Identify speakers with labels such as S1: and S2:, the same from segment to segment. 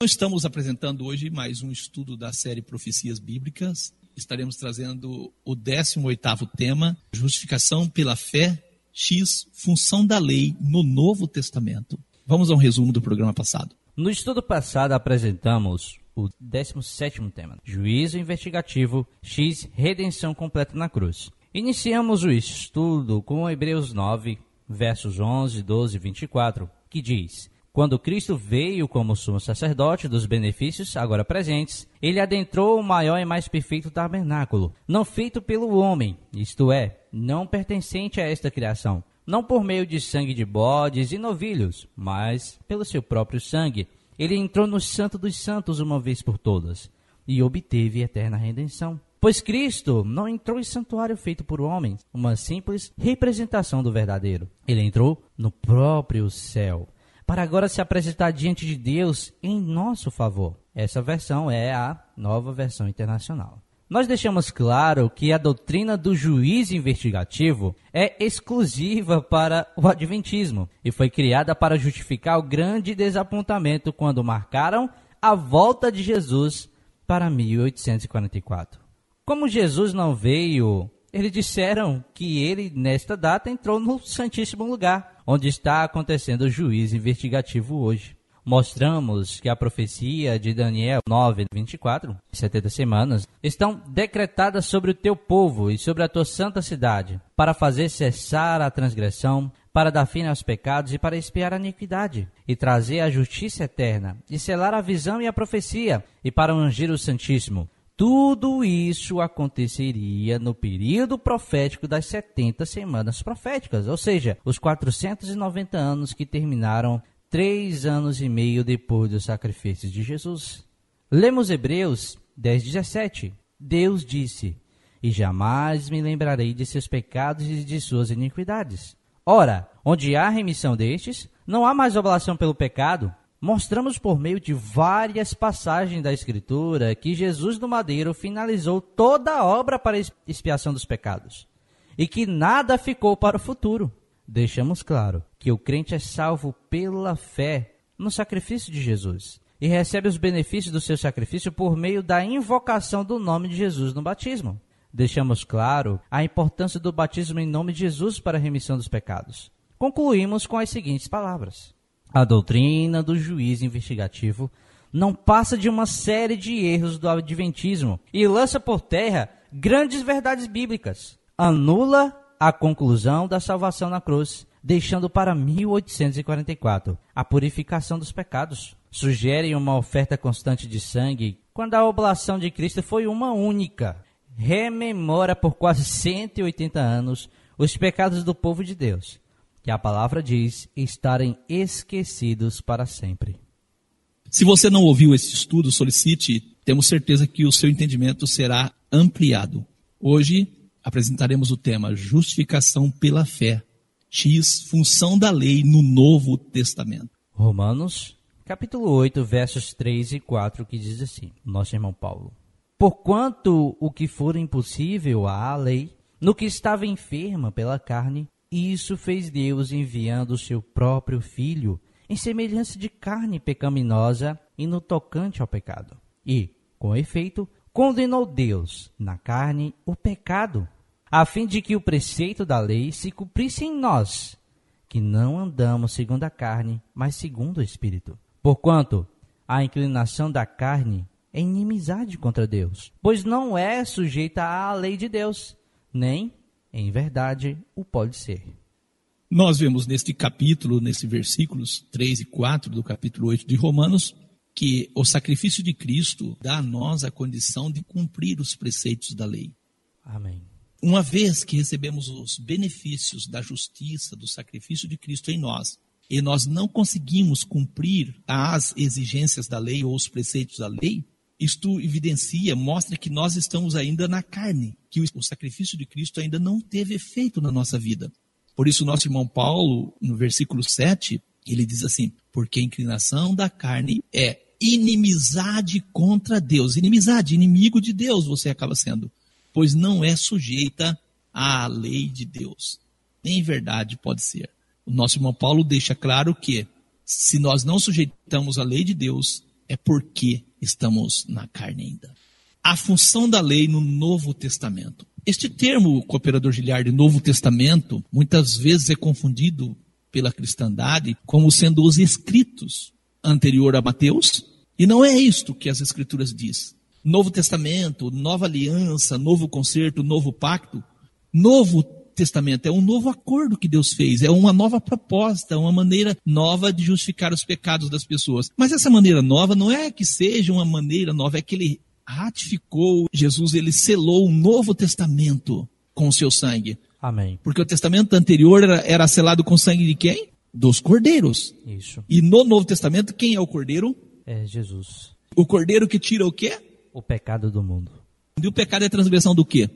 S1: Estamos apresentando hoje mais um estudo da série Profecias Bíblicas. Estaremos trazendo o 18º tema, Justificação pela Fé, X, Função da Lei no Novo Testamento. Vamos a um resumo do programa passado.
S2: No estudo passado apresentamos o 17º tema, Juízo Investigativo, X, Redenção Completa na Cruz. Iniciamos o estudo com Hebreus 9, versos 11, 12 e 24, que diz: Quando Cristo veio como sumo sacerdote dos benefícios agora presentes, ele adentrou o maior e mais perfeito tabernáculo, não feito pelo homem, isto é, não pertencente a esta criação, não por meio de sangue de bodes e novilhos, mas pelo seu próprio sangue. Ele entrou no Santo dos Santos uma vez por todas, e obteve eterna redenção. Pois Cristo não entrou em santuário feito por homens, uma simples representação do verdadeiro. Ele entrou no próprio céu, para agora se apresentar diante de Deus em nosso favor. Essa versão é a Nova Versão Internacional. Nós deixamos claro que a doutrina do juízo investigativo é exclusiva para o adventismo e foi criada para justificar o grande desapontamento quando marcaram a volta de Jesus para 1844. Como Jesus não veio, eles disseram que ele, nesta data, entrou no Santíssimo Lugar, onde está acontecendo o juízo investigativo hoje. Mostramos que a profecia de Daniel 9, 24, 70 semanas, estão decretadas sobre o teu povo e sobre a tua santa cidade, para fazer cessar a transgressão, para dar fim aos pecados e para expiar a iniquidade, e trazer a justiça eterna, e selar a visão e a profecia, e para ungir o Santíssimo. Tudo isso aconteceria no período profético das 70 semanas proféticas, ou seja, os 490 anos que terminaram 3 anos e meio depois dos sacrifícios de Jesus. Lemos Hebreus 10:17. Deus disse: E jamais me lembrarei de seus pecados e de suas iniquidades. Ora, onde há remissão destes, não há mais oblação pelo pecado. Mostramos por meio de várias passagens da Escritura que Jesus no madeiro finalizou toda a obra para a expiação dos pecados e que nada ficou para o futuro. Deixamos claro que o crente é salvo pela fé no sacrifício de Jesus e recebe os benefícios do seu sacrifício por meio da invocação do nome de Jesus no batismo. Deixamos claro a importância do batismo em nome de Jesus para a remissão dos pecados. Concluímos com as seguintes palavras: a doutrina do juízo investigativo não passa de uma série de erros do adventismo e lança por terra grandes verdades bíblicas. Anula a conclusão da salvação na cruz, deixando para 1844 a purificação dos pecados. Sugere uma oferta constante de sangue, quando a oblação de Cristo foi uma única. Rememora por quase 180 anos os pecados do povo de Deus, que a palavra diz estarem esquecidos para sempre.
S1: Se você não ouviu esse estudo, solicite. Temos certeza que o seu entendimento será ampliado. Hoje apresentaremos o tema Justificação pela Fé, X, Função da Lei no Novo Testamento.
S2: Romanos, capítulo 8, versos 3 e 4, que diz assim, nosso irmão Paulo: Porquanto o que for impossível à lei, no que estava enferma pela carne, isso fez Deus enviando o seu próprio Filho, em semelhança de carne pecaminosa e no tocante ao pecado. E, com efeito, condenou Deus na carne o pecado, a fim de que o preceito da lei se cumprisse em nós, que não andamos segundo a carne, mas segundo o Espírito. Porquanto a inclinação da carne é inimizade contra Deus, pois não é sujeita à lei de Deus, nem em verdade o pode ser.
S1: Nós vemos neste capítulo, nesses versículos 3 e 4 do capítulo 8 de Romanos, que o sacrifício de Cristo dá a nós a condição de cumprir os preceitos da lei.
S2: Amém.
S1: Uma vez que recebemos os benefícios da justiça, do sacrifício de Cristo em nós, e nós não conseguimos cumprir as exigências da lei ou os preceitos da lei, isto evidencia, mostra que nós estamos ainda na carne, que o sacrifício de Cristo ainda não teve efeito na nossa vida. Por isso, nosso irmão Paulo, no versículo 7, ele diz assim: porque a inclinação da carne é inimizade contra Deus. Inimizade, inimigo de Deus você acaba sendo, pois não é sujeita à lei de Deus. Nem em verdade pode ser. O nosso irmão Paulo deixa claro que, se nós não sujeitamos a lei de Deus, é porque estamos na carne ainda. A função da lei no Novo Testamento. Este termo, cooperador Giliardi, Novo Testamento, muitas vezes é confundido pela cristandade como sendo os escritos anterior a Mateus, e não é isto que as Escrituras diz. Novo Testamento, Nova Aliança, Novo Concerto, Novo Pacto. Novo Testamento é um novo acordo que Deus fez, é uma nova proposta, uma maneira nova de justificar os pecados das pessoas. Mas essa maneira nova não é que seja uma maneira nova, é que ele ratificou, Jesus, ele selou um novo testamento com o seu sangue.
S2: Amém.
S1: Porque o testamento anterior era selado com o sangue de quem? Dos cordeiros.
S2: Isso.
S1: E no Novo Testamento, quem é o cordeiro?
S2: É Jesus.
S1: O cordeiro que tira o quê?
S2: O pecado do mundo.
S1: E o pecado é a transgressão do quê?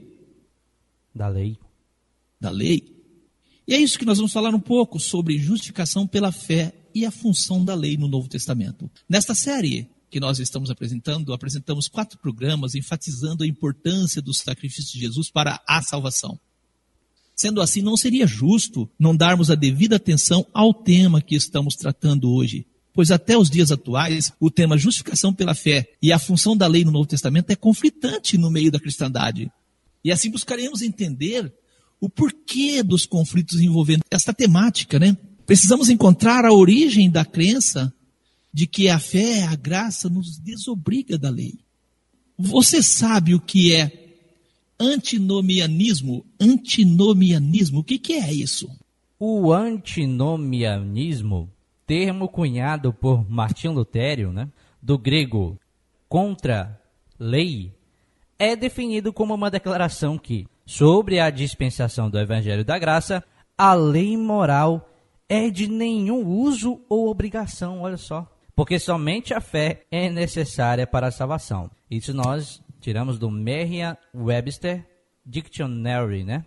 S2: Da lei.
S1: Da lei. E é isso que nós vamos falar um pouco sobre justificação pela fé e a função da lei no Novo Testamento. Nesta série que nós estamos apresentamos 4 programas enfatizando a importância do sacrifício de Jesus para a salvação. Sendo assim, não seria justo não darmos a devida atenção ao tema que estamos tratando hoje, pois até os dias atuais, o tema justificação pela fé e a função da lei no Novo Testamento é conflitante no meio da cristandade. E assim buscaremos entender o porquê dos conflitos envolvendo esta temática, né? Precisamos encontrar a origem da crença de que a fé, a graça, nos desobriga da lei. Você sabe o que é antinomianismo? Antinomianismo, o que é isso?
S2: O antinomianismo, termo cunhado por Martinho Lutero, né, do grego contra lei, é definido como uma declaração que, sobre a dispensação do Evangelho da Graça, a lei moral é de nenhum uso ou obrigação, olha só. Porque somente a fé é necessária para a salvação. Isso nós tiramos do Merriam-Webster Dictionary, né?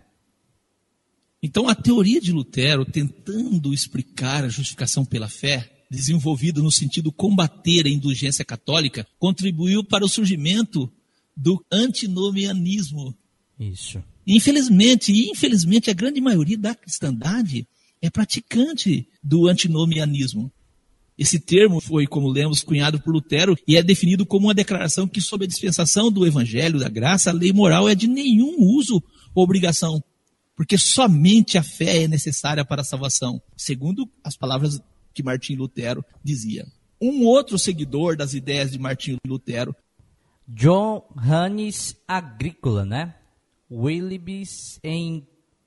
S1: Então a teoria de Lutero, tentando explicar a justificação pela fé, desenvolvida no sentido de combater a indulgência católica, contribuiu para o surgimento do antinomianismo.
S2: Isso.
S1: Infelizmente, a grande maioria da cristandade é praticante do antinomianismo. Esse termo foi, como lemos, cunhado por Lutero e é definido como uma declaração que, sob a dispensação do Evangelho da Graça, a lei moral é de nenhum uso ou obrigação, porque somente a fé é necessária para a salvação, segundo as palavras que Martinho Lutero dizia. Um outro seguidor das ideias de Martinho Lutero,
S2: Johannes Agricola, né? Willibis, em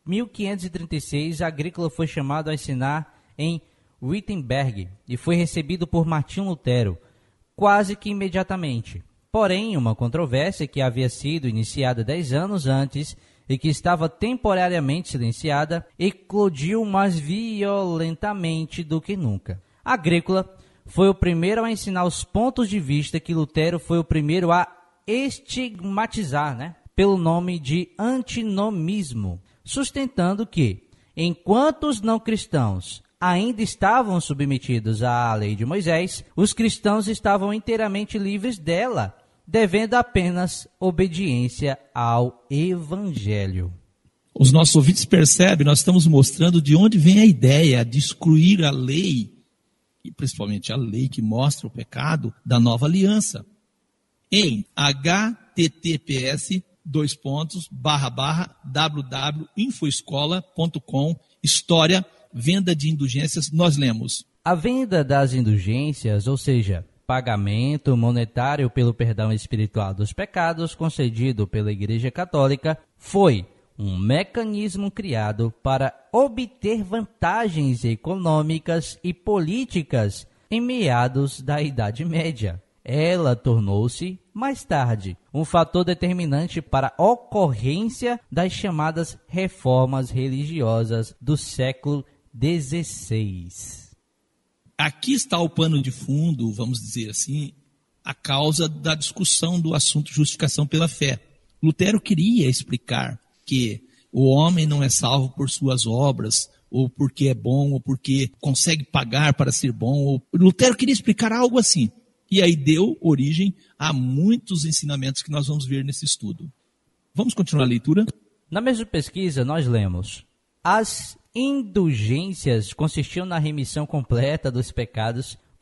S2: 1536, Agricola foi chamado a ensinar em Wittenberg e foi recebido por Martinho Lutero quase que imediatamente. Porém, uma controvérsia que havia sido iniciada 10 anos antes e que estava temporariamente silenciada eclodiu mais violentamente do que nunca. Agricola foi o primeiro a ensinar os pontos de vista que Lutero foi o primeiro a estigmatizar, né, pelo nome de antinomismo, sustentando que, enquanto os não cristãos ainda estavam submetidos à lei de Moisés, os cristãos estavam inteiramente livres dela, devendo apenas obediência ao Evangelho.
S1: Os nossos ouvintes percebem, nós estamos mostrando de onde vem a ideia de excluir a lei, e principalmente a lei que mostra o pecado, da nova aliança. Em https://www.infoescola.com, história, venda de indulgências, nós lemos:
S2: a venda das indulgências, ou seja, pagamento monetário pelo perdão espiritual dos pecados concedido pela Igreja Católica, foi um mecanismo criado para obter vantagens econômicas e políticas em meados da Idade Média. Ela tornou-se, mais tarde, um fator determinante para a ocorrência das chamadas reformas religiosas do século XVI.
S1: Aqui está o pano de fundo, vamos dizer assim, a causa da discussão do assunto justificação pela fé. Lutero queria explicar que o homem não é salvo por suas obras, ou porque é bom, ou porque consegue pagar para ser bom. Lutero queria explicar algo assim. E aí deu origem a muitos ensinamentos que nós vamos ver nesse estudo. Vamos continuar a leitura?
S2: Na mesma pesquisa, nós lemos: as indulgências consistiam na remissão completa dos pecados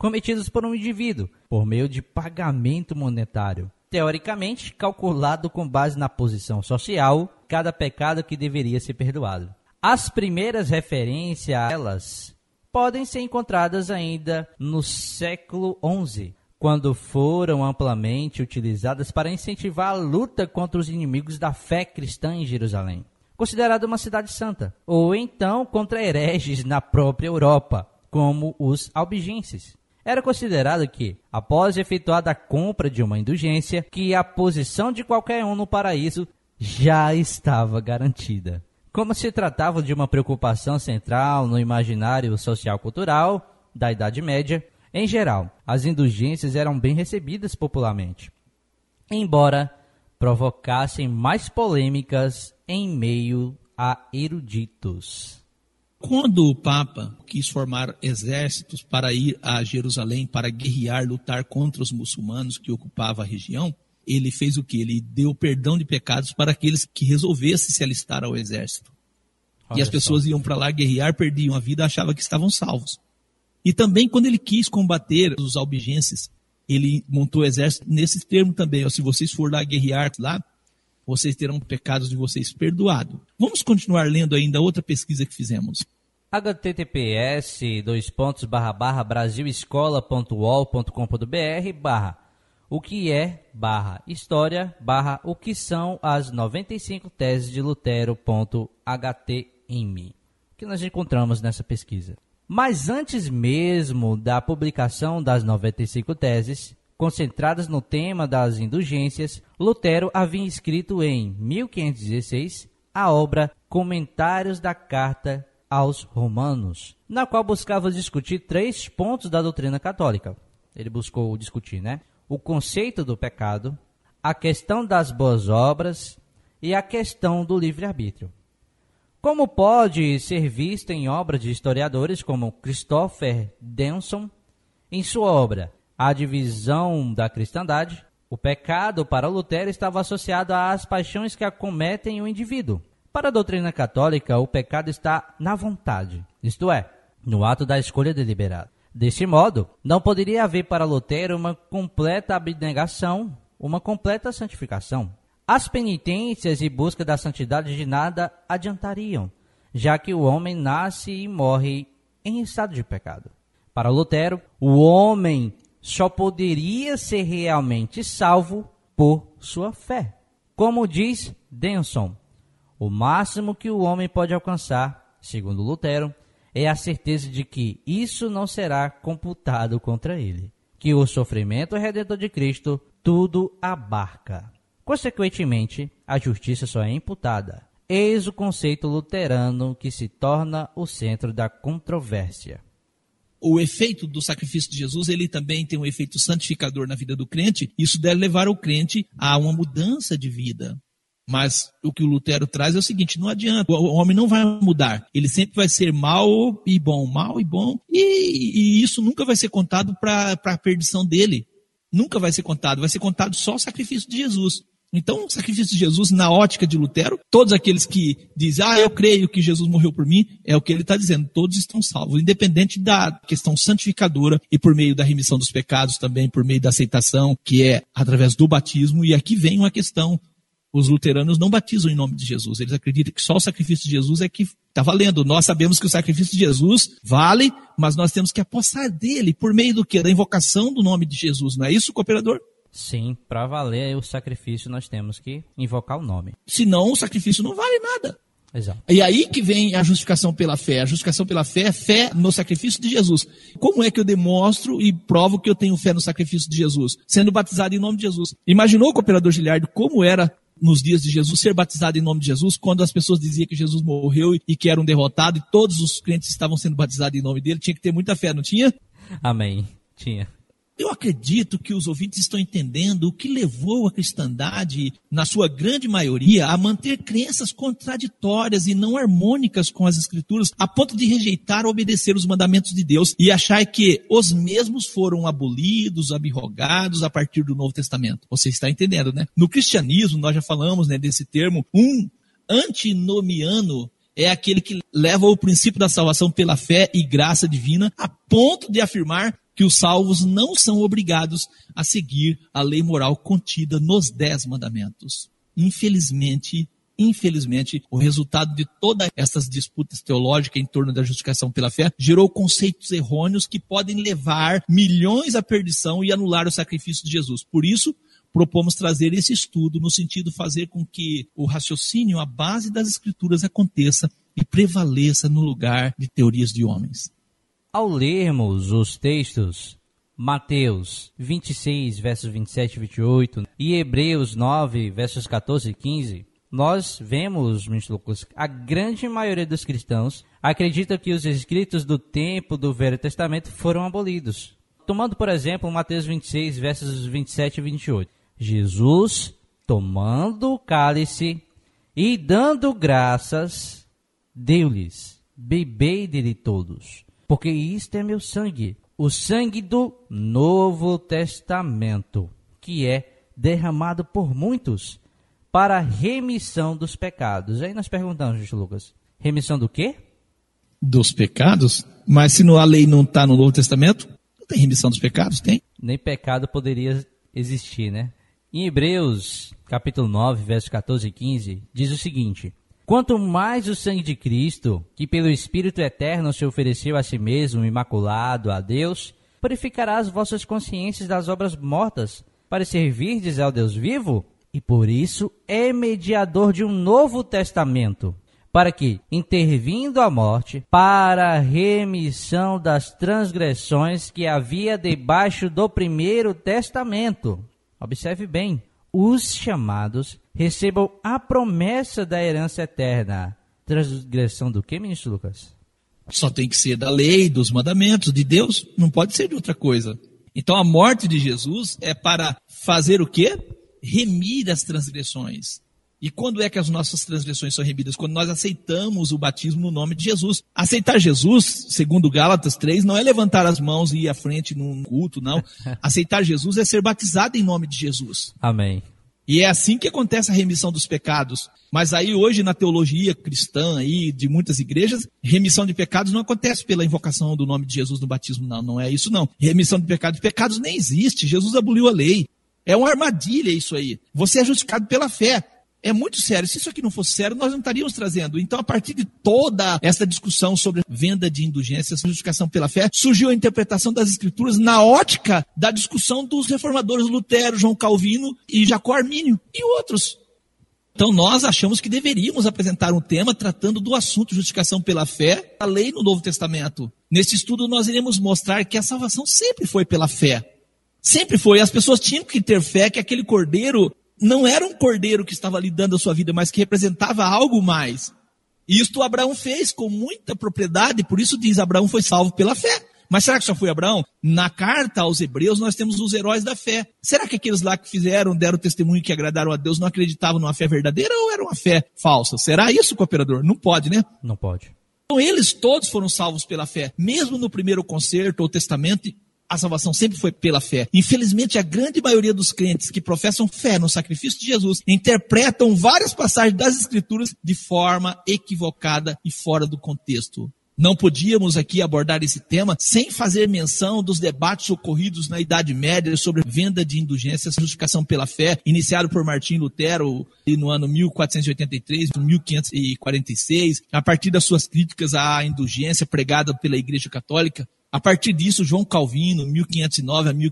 S2: cometidos por um indivíduo, por meio de pagamento monetário. Teoricamente, calculado com base na posição social, cada pecado que deveria ser perdoado. As primeiras referências a elas podem ser encontradas ainda no século XI, quando foram amplamente utilizadas para incentivar a luta contra os inimigos da fé cristã em Jerusalém, considerada uma cidade santa, ou então contra hereges na própria Europa, como os albigenses. Era considerado que, após efetuada a compra de uma indulgência, que a posição de qualquer um no paraíso já estava garantida. Como se tratava de uma preocupação central no imaginário social-cultural da Idade Média, em geral, as indulgências eram bem recebidas popularmente, embora provocassem mais polêmicas em meio a eruditos.
S1: Quando o Papa quis formar exércitos para ir a Jerusalém para guerrear, lutar contra os muçulmanos que ocupavam a região, ele fez o quê? Ele deu perdão de pecados para aqueles que resolvessem se alistar ao exército. E as pessoas iam para lá guerrear, perdiam a vida, achavam que estavam salvos. E também quando ele quis combater os albigenses, ele montou o exército nesse termo também. Ó, se vocês forem lá guerrear lá, vocês terão pecados de vocês perdoados. Vamos continuar lendo ainda outra pesquisa que fizemos.
S2: https://brasilescola.uol.com.br/o que é /história /o que são as 95 teses de Lutero.htm, que nós encontramos nessa pesquisa. Mas antes mesmo da publicação das 95 teses, concentradas no tema das indulgências, Lutero havia escrito em 1516 a obra Comentários da Carta aos Romanos, na qual buscava discutir 3 pontos da doutrina católica. Ele buscou discutir, o conceito do pecado, a questão das boas obras e a questão do livre-arbítrio. Como pode ser visto em obras de historiadores como Christopher Denson, em sua obra A Divisão da Cristandade, o pecado para Lutero estava associado às paixões que acometem o indivíduo. Para a doutrina católica, o pecado está na vontade, isto é, no ato da escolha deliberada. Deste modo, não poderia haver para Lutero uma completa abnegação, uma completa santificação. As penitências e busca da santidade de nada adiantariam, já que o homem nasce e morre em estado de pecado. Para Lutero, o homem só poderia ser realmente salvo por sua fé. Como diz Denson, o máximo que o homem pode alcançar, segundo Lutero, é a certeza de que isso não será computado contra ele, que o sofrimento redentor de Cristo tudo abarca. Consequentemente, a justiça só é imputada. Eis o conceito luterano que se torna o centro da controvérsia.
S1: O efeito do sacrifício de Jesus, ele também tem um efeito santificador na vida do crente. Isso deve levar o crente a uma mudança de vida. Mas o que o Lutero traz é o seguinte, não adianta, o homem não vai mudar. Ele sempre vai ser mal e bom, e isso nunca vai ser contado para a perdição dele. Nunca vai ser contado só o sacrifício de Jesus. Então, o sacrifício de Jesus, na ótica de Lutero, todos aqueles que dizem, eu creio que Jesus morreu por mim, é o que ele está dizendo, todos estão salvos, independente da questão santificadora e por meio da remissão dos pecados também, por meio da aceitação, que é através do batismo. E aqui vem uma questão, os luteranos não batizam em nome de Jesus, eles acreditam que só o sacrifício de Jesus é que está valendo. Nós sabemos que o sacrifício de Jesus vale, mas nós temos que apossar dele, por meio do quê? Da invocação do nome de Jesus, não é isso, cooperador?
S2: Sim, para valer o sacrifício nós temos que invocar o nome.
S1: Senão o sacrifício não vale nada.
S2: Exato.
S1: E aí que vem a justificação pela fé. A justificação pela fé é fé no sacrifício de Jesus. Como é que eu demonstro e provo que eu tenho fé no sacrifício de Jesus? Sendo batizado em nome de Jesus. Imaginou, cooperador Giliardo, como era nos dias de Jesus ser batizado em nome de Jesus, quando as pessoas diziam que Jesus morreu e que era um derrotado e todos os crentes estavam sendo batizados em nome dele? Tinha que ter muita fé, não tinha?
S2: Amém. Tinha.
S1: Eu acredito que os ouvintes estão entendendo o que levou a cristandade, na sua grande maioria, a manter crenças contraditórias e não harmônicas com as Escrituras, a ponto de rejeitar obedecer os mandamentos de Deus e achar que os mesmos foram abolidos, abrogados a partir do Novo Testamento. Você está entendendo, né? No cristianismo, nós já falamos, desse termo, um antinomiano é aquele que leva o princípio da salvação pela fé e graça divina, a ponto de afirmar que que os salvos não são obrigados a seguir a lei moral contida nos 10 mandamentos. Infelizmente, o resultado de todas essas disputas teológicas em torno da justificação pela fé gerou conceitos errôneos que podem levar milhões à perdição e anular o sacrifício de Jesus. Por isso, propomos trazer esse estudo no sentido de fazer com que o raciocínio, a base das Escrituras, aconteça e prevaleça no lugar de teorias de homens.
S2: Ao lermos os textos Mateus 26, versos 27 e 28 e Hebreus 9, versos 14 e 15, nós vemos, ministro Lucas, a grande maioria dos cristãos acredita que os escritos do tempo do Velho Testamento foram abolidos. Tomando, por exemplo, Mateus 26, versos 27 e 28. Jesus, tomando o cálice e dando graças, deu-lhes, bebei dele todos, porque isto é meu sangue, o sangue do Novo Testamento, que é derramado por muitos para a remissão dos pecados. Aí nós perguntamos, ministro Lucas, remissão do quê?
S1: Dos pecados? Mas se a lei não está no Novo Testamento, não tem remissão dos pecados? Tem.
S2: Nem pecado poderia existir, né? Em Hebreus, capítulo 9, versos 14 e 15, diz o seguinte: quanto mais o sangue de Cristo, que pelo Espírito Eterno se ofereceu a si mesmo, imaculado a Deus, purificará as vossas consciências das obras mortas, para servirdes ao Deus vivo? E por isso é mediador de um novo testamento, para que, intervindo a morte, para a remissão das transgressões que havia debaixo do primeiro testamento, observe bem, os chamados recebam a promessa da herança eterna. Transgressão do que, ministro Lucas?
S1: Só tem que ser da lei, dos mandamentos, de Deus, não pode ser de outra coisa. Então a morte de Jesus é para fazer o quê? Remir as transgressões. E quando é que as nossas transgressões são remidas? Quando nós aceitamos o batismo no nome de Jesus. Aceitar Jesus, segundo Gálatas 3, não é levantar as mãos e ir à frente num culto, não. Aceitar Jesus é ser batizado em nome de Jesus.
S2: Amém.
S1: E é assim que acontece a remissão dos pecados. Mas aí hoje na teologia cristã aí, de muitas igrejas, remissão de pecados não acontece pela invocação do nome de Jesus no batismo, não. Não é isso não. Remissão de pecados nem existe. Jesus aboliu a lei. É uma armadilha isso aí. Você é justificado pela fé. É muito sério. Se isso aqui não fosse sério, nós não estaríamos trazendo. Então, a partir de toda essa discussão sobre venda de indulgências, justificação pela fé, surgiu a interpretação das Escrituras na ótica da discussão dos reformadores Lutero, João Calvino e Jacó Armínio e outros. Então, nós achamos que deveríamos apresentar um tema tratando do assunto justificação pela fé, a lei no Novo Testamento. Nesse estudo, nós iremos mostrar que a salvação sempre foi pela fé. Sempre foi. As pessoas tinham que ter fé que aquele cordeiro não era um cordeiro que estava ali dando a sua vida, mas que representava algo mais. E isto Abraão fez com muita propriedade, por isso diz, Abraão foi salvo pela fé. Mas será que só foi Abraão? Na carta aos Hebreus nós temos os heróis da fé. Será que aqueles lá que deram testemunho que agradaram a Deus não acreditavam numa fé verdadeira ou era uma fé falsa? Será isso, cooperador? Não pode, né?
S2: Não pode.
S1: Então eles todos foram salvos pela fé. Mesmo no primeiro concerto ou testamento, a salvação sempre foi pela fé. Infelizmente, a grande maioria dos crentes que professam fé no sacrifício de Jesus interpretam várias passagens das Escrituras de forma equivocada e fora do contexto. Não podíamos aqui abordar esse tema sem fazer menção dos debates ocorridos na Idade Média sobre venda de indulgências, justificação pela fé, iniciado por Martim Lutero no ano 1483, 1546, a partir das suas críticas à indulgência pregada pela Igreja Católica. A partir disso, João Calvino, 1509 a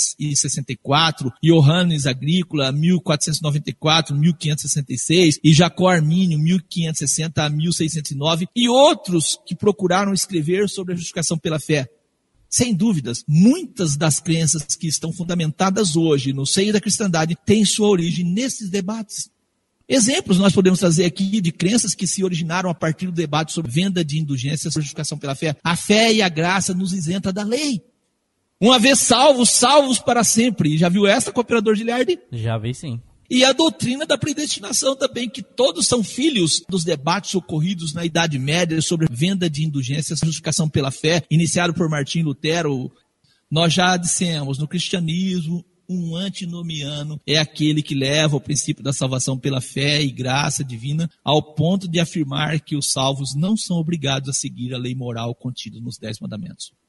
S1: 1564, Johannes Agrícola, 1494, 1566, e Jacó Armínio, 1560 a 1609, e outros que procuraram escrever sobre a justificação pela fé. Sem dúvidas, muitas das crenças que estão fundamentadas hoje no seio da cristandade têm sua origem nesses debates. Exemplos nós podemos trazer aqui de crenças que se originaram a partir do debate sobre venda de indulgências, justificação pela fé. A fé e a graça nos isenta da lei. Uma vez salvos, salvos para sempre. Já viu essa, cooperador Giliardi?
S2: Já vi, sim.
S1: E a doutrina da predestinação também, que todos são filhos dos debates ocorridos na Idade Média sobre venda de indulgências, justificação pela fé, iniciado por Martim Lutero. Nós já dissemos, no cristianismo, um antinomiano é aquele que leva o princípio da salvação pela fé e graça divina ao ponto de afirmar que os salvos não são obrigados a seguir a lei moral contida nos 10 mandamentos.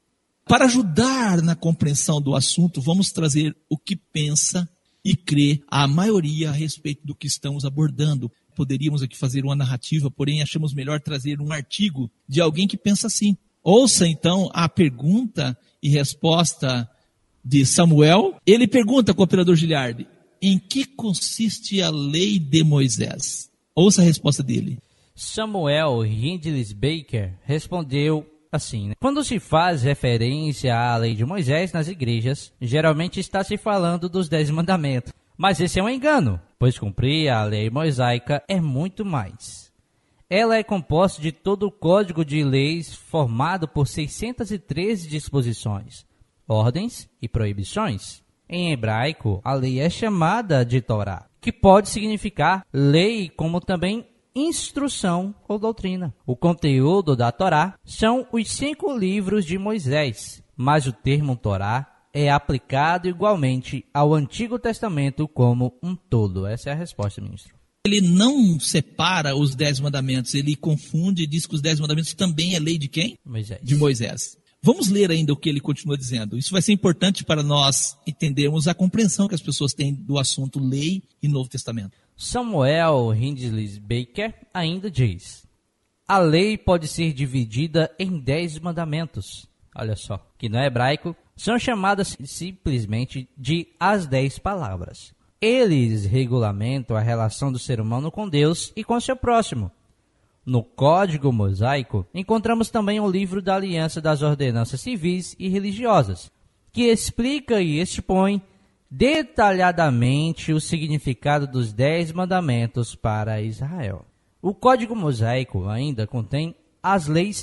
S1: Para ajudar na compreensão do assunto, vamos trazer o que pensa e crê a maioria a respeito do que estamos abordando. Poderíamos aqui fazer uma narrativa, porém achamos melhor trazer um artigo de alguém que pensa assim. Ouça então a pergunta e resposta de Samuel. Ele pergunta, cooperador Giliardi, em que consiste a lei de Moisés? Ouça a resposta dele.
S2: Samuel Hindley Baker respondeu assim, né? Quando se faz referência à lei de Moisés nas igrejas, geralmente está se falando dos 10 mandamentos. Mas esse é um engano, pois cumprir a lei mosaica é muito mais. Ela é composta de todo o código de leis formado por 613 disposições, ordens e proibições. Em hebraico, a lei é chamada de Torá, que pode significar lei como também instrução ou doutrina. O conteúdo da Torá são os 5 livros de Moisés, mas o termo Torá é aplicado igualmente ao Antigo Testamento como um todo. Essa é a resposta, ministro.
S1: Ele não separa os 10 mandamentos, ele confunde e diz que os 10 mandamentos também é lei de quem?
S2: Moisés.
S1: De Moisés. Vamos ler ainda o que ele continua dizendo. Isso vai ser importante para nós entendermos a compreensão que as pessoas têm do assunto lei e Novo Testamento.
S2: Samuel Hindley Baker ainda diz: a lei pode ser dividida em 10 mandamentos. Olha só, que no hebraico são chamadas simplesmente de as 10 palavras. Eles regulamentam a relação do ser humano com Deus e com seu próximo. No Código Mosaico, encontramos também o livro da Aliança das Ordenanças Civis e Religiosas, que explica e expõe detalhadamente o significado dos 10 mandamentos para Israel. O Código Mosaico ainda contém as leis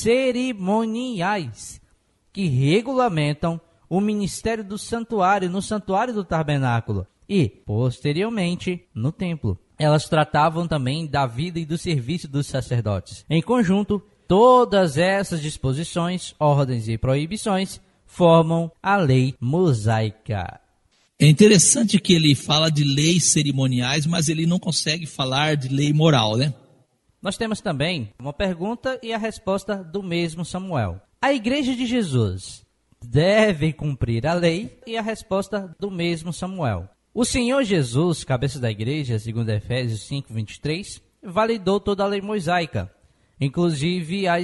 S2: cerimoniais, que regulamentam o ministério do santuário no santuário do tabernáculo e, posteriormente, no templo. Elas tratavam também da vida e do serviço dos sacerdotes. Em conjunto, todas essas disposições, ordens e proibições formam a lei mosaica.
S1: É interessante que ele fala de leis cerimoniais, mas ele não consegue falar de lei moral, né?
S2: Nós temos também uma pergunta e a resposta do mesmo Samuel. A Igreja de Jesus deve cumprir a lei? E a resposta do mesmo Samuel. O Senhor Jesus, cabeça da igreja, segundo Efésios 5:23, validou toda a lei mosaica, inclusive as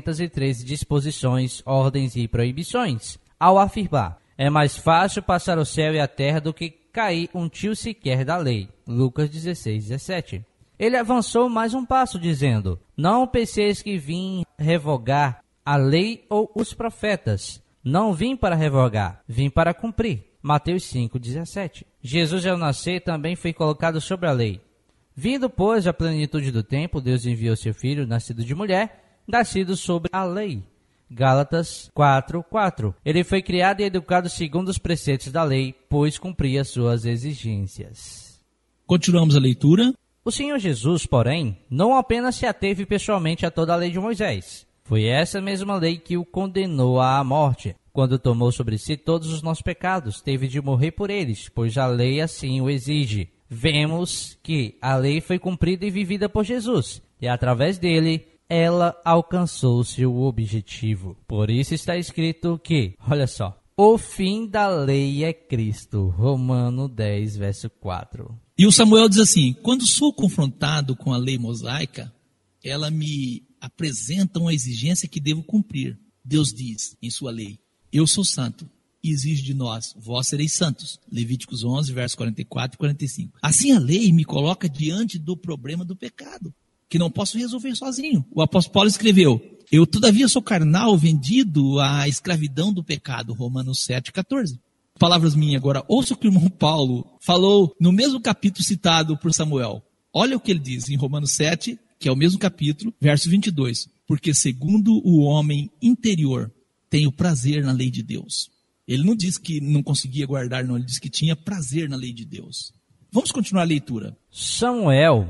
S2: 613 disposições, ordens e proibições, ao afirmar: é mais fácil passar o céu e a terra do que cair um tio sequer da lei. Lucas 16:17. Ele avançou mais um passo, dizendo: não penseis que vim revogar a lei ou os profetas. Não vim para revogar, vim para cumprir. Mateus 5:17. Jesus, ao nascer, também foi colocado sobre a lei. Vindo, pois, a plenitude do tempo, Deus enviou seu filho, nascido de mulher, nascido sobre a lei. Gálatas 4:4. Ele foi criado e educado segundo os preceitos da lei, pois cumpria suas exigências.
S1: Continuamos a leitura.
S2: O Senhor Jesus, porém, não apenas se ateve pessoalmente a toda a lei de Moisés. Foi essa mesma lei que o condenou à morte. Quando tomou sobre si todos os nossos pecados, teve de morrer por eles, pois a lei assim o exige. Vemos que a lei foi cumprida e vivida por Jesus, e através dele, ela alcançou seu objetivo. Por isso está escrito que, olha só, o fim da lei é Cristo. Romano 10, verso 4.
S1: E o Samuel diz assim: quando sou confrontado com a lei mosaica, ela me apresenta uma exigência que devo cumprir. Deus diz em sua lei: eu sou santo, e exige de nós: vós sereis santos. Levíticos 11, versos 44 e 45. Assim a lei me coloca diante do problema do pecado, que não posso resolver sozinho. O apóstolo Paulo escreveu: eu todavia sou carnal, vendido à escravidão do pecado. Romanos 7, 14. Palavras minhas agora. Ouça o que o irmão Paulo falou no mesmo capítulo citado por Samuel. Olha o que ele diz em Romanos 7, que é o mesmo capítulo, verso 22. Porque segundo o homem interior, tenho prazer na lei de Deus. Ele não diz que não conseguia guardar, não. Ele diz que tinha prazer na lei de Deus. Vamos continuar a leitura.
S2: Samuel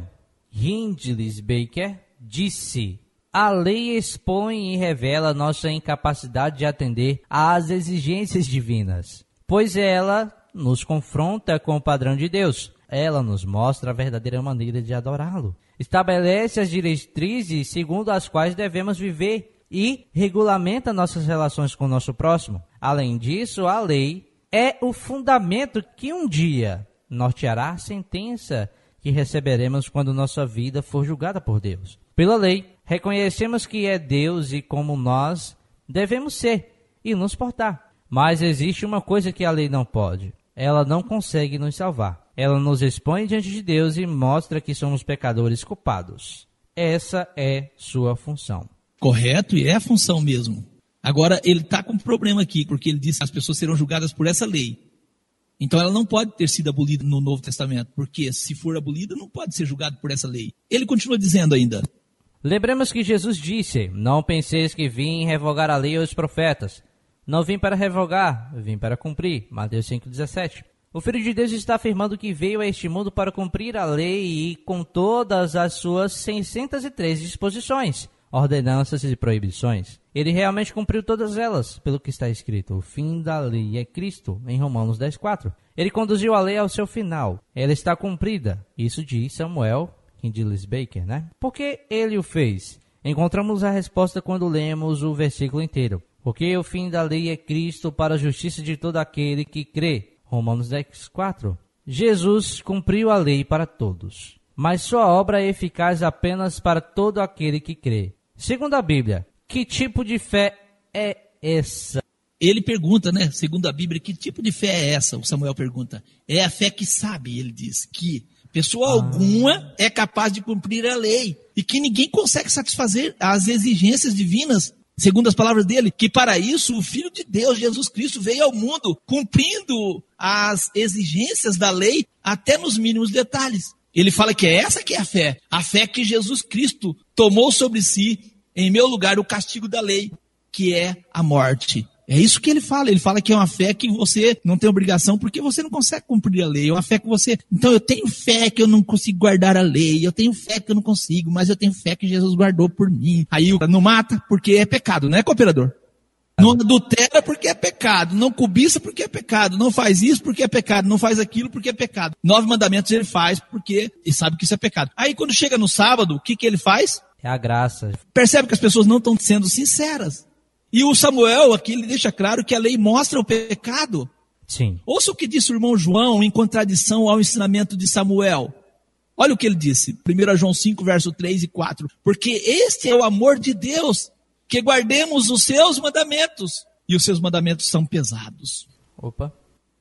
S2: Hindley Baker disse: a lei expõe e revela nossa incapacidade de atender às exigências divinas, pois ela nos confronta com o padrão de Deus. Ela nos mostra a verdadeira maneira de adorá-lo. Estabelece as diretrizes segundo as quais devemos viver e regulamenta nossas relações com o nosso próximo. Além disso, a lei é o fundamento que um dia norteará a sentença que receberemos quando nossa vida for julgada por Deus. Pela lei, reconhecemos que é Deus e como nós devemos ser e nos portar. Mas existe uma coisa que a lei não pode. Ela não consegue nos salvar. Ela nos expõe diante de Deus e mostra que somos pecadores culpados. Essa é sua função.
S1: Correto, e é a função mesmo. Agora, ele está com um problema aqui, porque ele diz que as pessoas serão julgadas por essa lei. Então, ela não pode ter sido abolida no Novo Testamento, porque se for abolida, não pode ser julgado por essa lei. Ele continua dizendo ainda.
S2: Lembremos que Jesus disse, não penseis que vim revogar a lei ou os profetas. Não vim para revogar, vim para cumprir. Mateus 5,17. O Filho de Deus está afirmando que veio a este mundo para cumprir a lei e com todas as suas 603 disposições, ordenanças e proibições. Ele realmente cumpriu todas elas, pelo que está escrito. O fim da lei é Cristo, em Romanos 10,4. Ele conduziu a lei ao seu final. Ela está cumprida. Isso diz Samuel Kindilis Baker, né? Por que ele o fez? Encontramos a resposta quando lemos o versículo inteiro. Porque o fim da lei é Cristo para a justiça de todo aquele que crê. Romanos 10,4. Jesus cumpriu a lei para todos, mas sua obra é eficaz apenas para todo aquele que crê. Segundo a Bíblia, que tipo de fé é essa?
S1: Ele pergunta, né? Segundo a Bíblia, que tipo de fé é essa? O Samuel pergunta. É a fé que sabe, ele diz, que pessoa alguma é capaz de cumprir a lei e que ninguém consegue satisfazer as exigências divinas. Segundo as palavras dele, que para isso o Filho de Deus, Jesus Cristo, veio ao mundo cumprindo as exigências da lei até nos mínimos detalhes. Ele fala que é essa que é a fé que Jesus Cristo tomou sobre si, em meu lugar, o castigo da lei, que é a morte. É isso que ele fala que é uma fé que você não tem obrigação porque você não consegue cumprir a lei, é uma fé que você... Então eu tenho fé que eu não consigo guardar a lei, eu tenho fé que eu não consigo, mas eu tenho fé que Jesus guardou por mim. Aí não mata porque é pecado, né, cooperador? Não adultera porque é pecado, não cobiça porque é pecado, não faz isso porque é pecado, não faz aquilo porque é pecado. 9 mandamentos ele faz porque ele sabe que isso é pecado. Aí quando chega no sábado, o que ele faz?
S2: É a graça.
S1: Percebe que as pessoas não estão sendo sinceras. E o Samuel aqui, ele deixa claro que a lei mostra o pecado.
S2: Sim.
S1: Ouça o que disse o irmão João em contradição ao ensinamento de Samuel. Olha o que ele disse, 1 João 5, verso 3 e 4. Porque este é o amor de Deus, que guardemos os seus mandamentos. E os seus mandamentos são pesados.
S2: Opa.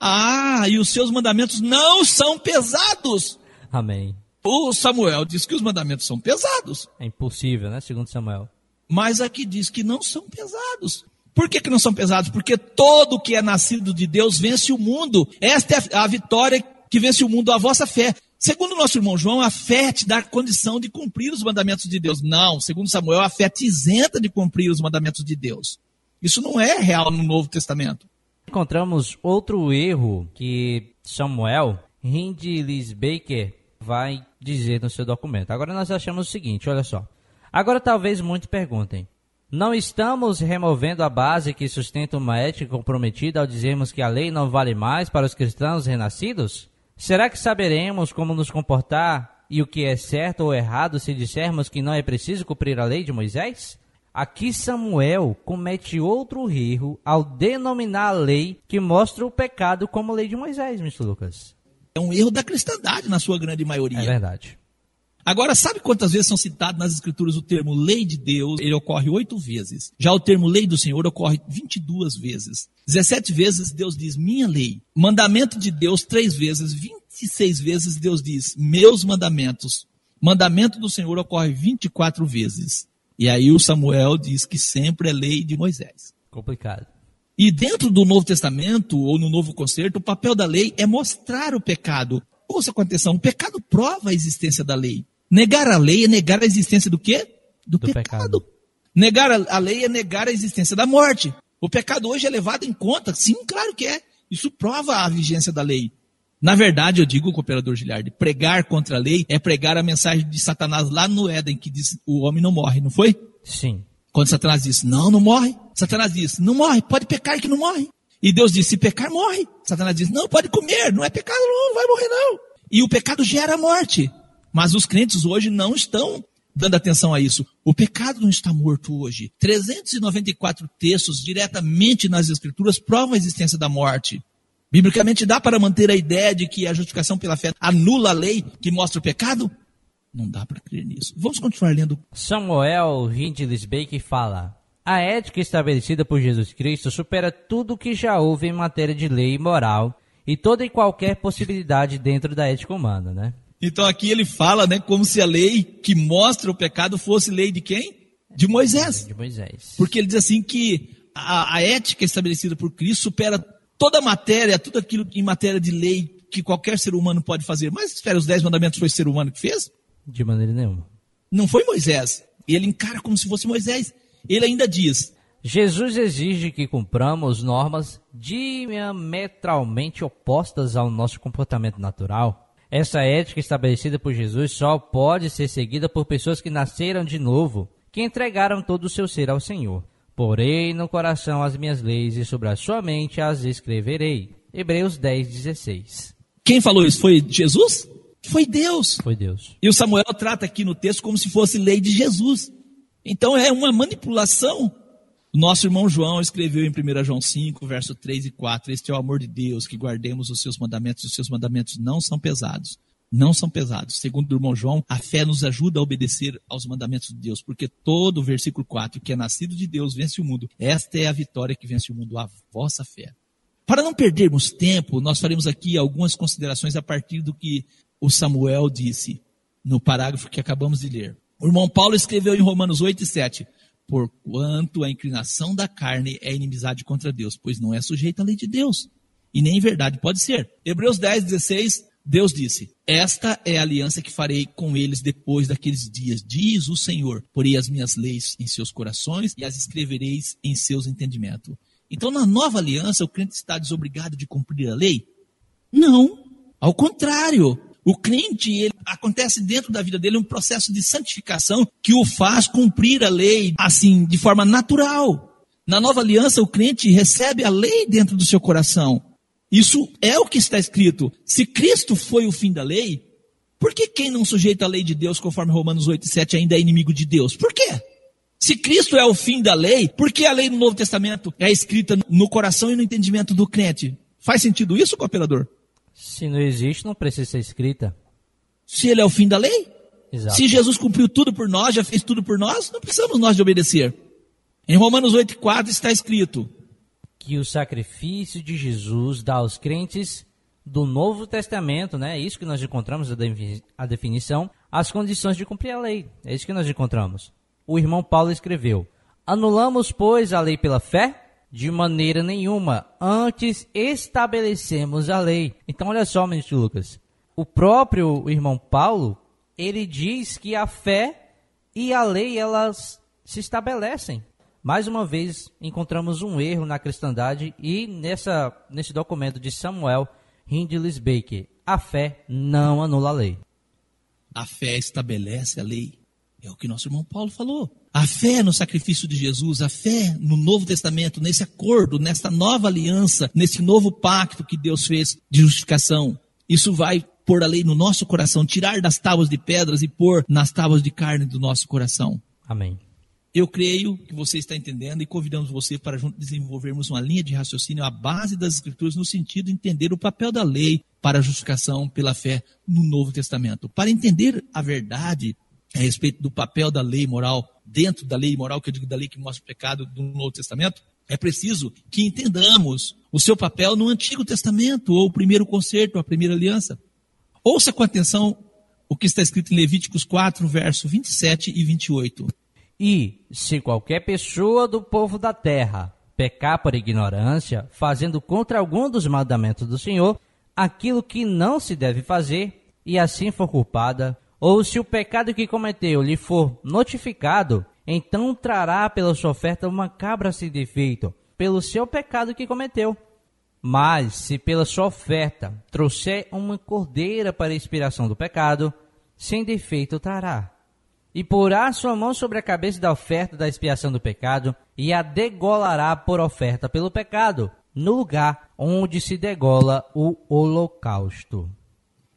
S1: E os seus mandamentos não são pesados.
S2: Amém.
S1: O Samuel diz que os mandamentos são pesados.
S2: É impossível, né, segundo Samuel.
S1: Mas aqui diz que não são pesados. Por que não são pesados? Porque todo que é nascido de Deus vence o mundo. Esta é a vitória que vence o mundo, a vossa fé. Segundo o nosso irmão João, a fé te dá condição de cumprir os mandamentos de Deus. Não, segundo Samuel, a fé te isenta de cumprir os mandamentos de Deus. Isso não é real no Novo Testamento.
S2: Encontramos outro erro que Samuel Kindilis Baker vai dizer no seu documento. Agora nós achamos o seguinte, olha só. Agora talvez muitos perguntem, não estamos removendo a base que sustenta uma ética comprometida ao dizermos que a lei não vale mais para os cristãos renascidos? Será que saberemos como nos comportar e o que é certo ou errado se dissermos que não é preciso cumprir a lei de Moisés? Aqui Samuel comete outro erro ao denominar a lei que mostra o pecado como lei de Moisés, Mr. Lucas.
S1: É um erro da cristandade na sua grande maioria.
S2: É verdade.
S1: Agora, sabe quantas vezes são citados nas Escrituras o termo lei de Deus? Ele ocorre 8 vezes. Já o termo lei do Senhor ocorre 22 vezes. 17 vezes Deus diz minha lei. Mandamento de Deus 3 vezes. 26 vezes Deus diz meus mandamentos. Mandamento do Senhor ocorre 24 vezes. E aí o Samuel diz que sempre é lei de Moisés.
S2: Complicado.
S1: E dentro do Novo Testamento, ou no Novo Concerto, o papel da lei é mostrar o pecado. Ouça com atenção, o pecado prova a existência da lei. Negar a lei é negar a existência do quê? Do pecado. Negar a lei é negar a existência da morte. O pecado hoje é levado em conta. Sim, claro que é. Isso prova a vigência da lei. Na verdade, eu digo, cooperador Giliardi, pregar contra a lei é pregar a mensagem de Satanás lá no Éden, que diz o homem não morre, não foi?
S2: Sim.
S1: Quando Satanás disse, não morre. Satanás disse, não morre, pode pecar que não morre. E Deus disse, se pecar, morre. Satanás disse, não, pode comer, não é pecado, não vai morrer não. E o pecado gera morte. Mas os crentes hoje não estão dando atenção a isso. O pecado não está morto hoje. 394 textos diretamente nas Escrituras provam a existência da morte. Biblicamente dá para manter a ideia de que a justificação pela fé anula a lei que mostra o pecado? Não dá para crer nisso. Vamos continuar lendo.
S2: Samuel Hindley Baker fala: a ética estabelecida por Jesus Cristo supera tudo o que já houve em matéria de lei e moral e toda e qualquer possibilidade dentro da ética humana, né?
S1: Então aqui ele fala, né, como se a lei que mostra o pecado fosse lei de quem? De Moisés.
S2: De Moisés.
S1: Porque ele diz assim que a ética estabelecida por Cristo supera toda a matéria, tudo aquilo em matéria de lei que qualquer ser humano pode fazer. Mas espera, os 10 mandamentos foi o ser humano que fez?
S2: De maneira nenhuma.
S1: Não foi Moisés. Ele encara como se fosse Moisés. Ele ainda diz:
S2: Jesus exige que cumpramos normas diametralmente opostas ao nosso comportamento natural. Essa ética estabelecida por Jesus só pode ser seguida por pessoas que nasceram de novo, que entregaram todo o seu ser ao Senhor. Porei no coração as minhas leis e sobre a sua mente as escreverei. Hebreus 10:16.
S1: Quem falou isso? Foi Jesus? Foi Deus.
S2: Foi Deus.
S1: E o Samuel trata aqui no texto como se fosse lei de Jesus. Então é uma manipulação. Nosso irmão João escreveu em 1 João 5, verso 3 e 4, este é o amor de Deus, que guardemos os seus mandamentos não são pesados. Não são pesados. Segundo o irmão João, a fé nos ajuda a obedecer aos mandamentos de Deus, porque todo o versículo 4, que é nascido de Deus, vence o mundo. Esta é a vitória que vence o mundo, a vossa fé. Para não perdermos tempo, nós faremos aqui algumas considerações a partir do que o Samuel disse no parágrafo que acabamos de ler. O irmão Paulo escreveu em Romanos 8 e 7, porquanto a inclinação da carne é inimizade contra Deus, pois não é sujeita à lei de Deus, e nem em verdade pode ser. Hebreus 10:16, Deus disse: esta é a aliança que farei com eles depois daqueles dias, diz o Senhor, porei as minhas leis em seus corações e as escrevereis em seus entendimentos. Então, na nova aliança, o crente está desobrigado de cumprir a lei? Não, ao contrário. O crente, acontece dentro da vida dele um processo de santificação que o faz cumprir a lei, assim, de forma natural. Na nova aliança, o crente recebe a lei dentro do seu coração. Isso é o que está escrito. Se Cristo foi o fim da lei, por que quem não sujeita a lei de Deus, conforme Romanos 8 e 7, ainda é inimigo de Deus? Por quê? Se Cristo é o fim da lei, por que a lei no Novo Testamento é escrita no coração e no entendimento do crente? Faz sentido isso, cooperador?
S2: Se não existe, não precisa ser escrita.
S1: Se ele é o fim da lei?
S2: Exato.
S1: Se Jesus cumpriu tudo por nós, já fez tudo por nós, não precisamos nós de obedecer. Em Romanos 8,4 está escrito
S2: que o sacrifício de Jesus dá aos crentes do Novo Testamento, né? É isso que nós encontramos, a definição, as condições de cumprir a lei. É isso que nós encontramos. O irmão Paulo escreveu: anulamos, pois, a lei pela fé? De maneira nenhuma, antes estabelecemos a lei. Então, olha só, ministro Lucas, o próprio irmão Paulo, ele diz que a fé e a lei, elas se estabelecem. Mais uma vez, encontramos um erro na cristandade e nesse documento de Samuel Hindley Baker, a fé não anula a lei.
S1: A fé estabelece a lei. É o que nosso irmão Paulo falou. A fé no sacrifício de Jesus, a fé no Novo Testamento, nesse acordo, nessa nova aliança, nesse novo pacto que Deus fez de justificação. Isso vai pôr a lei no nosso coração, tirar das tábuas de pedras e pôr nas tábuas de carne do nosso coração.
S2: Amém.
S1: Eu creio que você está entendendo e convidamos você para juntos desenvolvermos uma linha de raciocínio à base das Escrituras no sentido de entender o papel da lei para a justificação pela fé no Novo Testamento. Para entender a verdade a respeito do papel da lei moral, dentro da lei moral, que eu digo da lei que mostra o pecado do Novo Testamento, é preciso que entendamos o seu papel no Antigo Testamento, ou o primeiro concerto, a primeira aliança. Ouça com atenção o que está escrito em Levíticos 4, verso 27 e 28.
S2: E, se qualquer pessoa do povo da terra pecar por ignorância, fazendo contra algum dos mandamentos do Senhor, aquilo que não se deve fazer, e assim for culpada, ou se o pecado que cometeu lhe for notificado, então trará pela sua oferta uma cabra sem defeito, pelo seu pecado que cometeu. Mas, se pela sua oferta trouxer uma cordeira para a expiação do pecado, sem defeito trará. E porá sua mão sobre a cabeça da oferta da expiação do pecado, e a degolará por oferta pelo pecado, no lugar onde se degola o holocausto.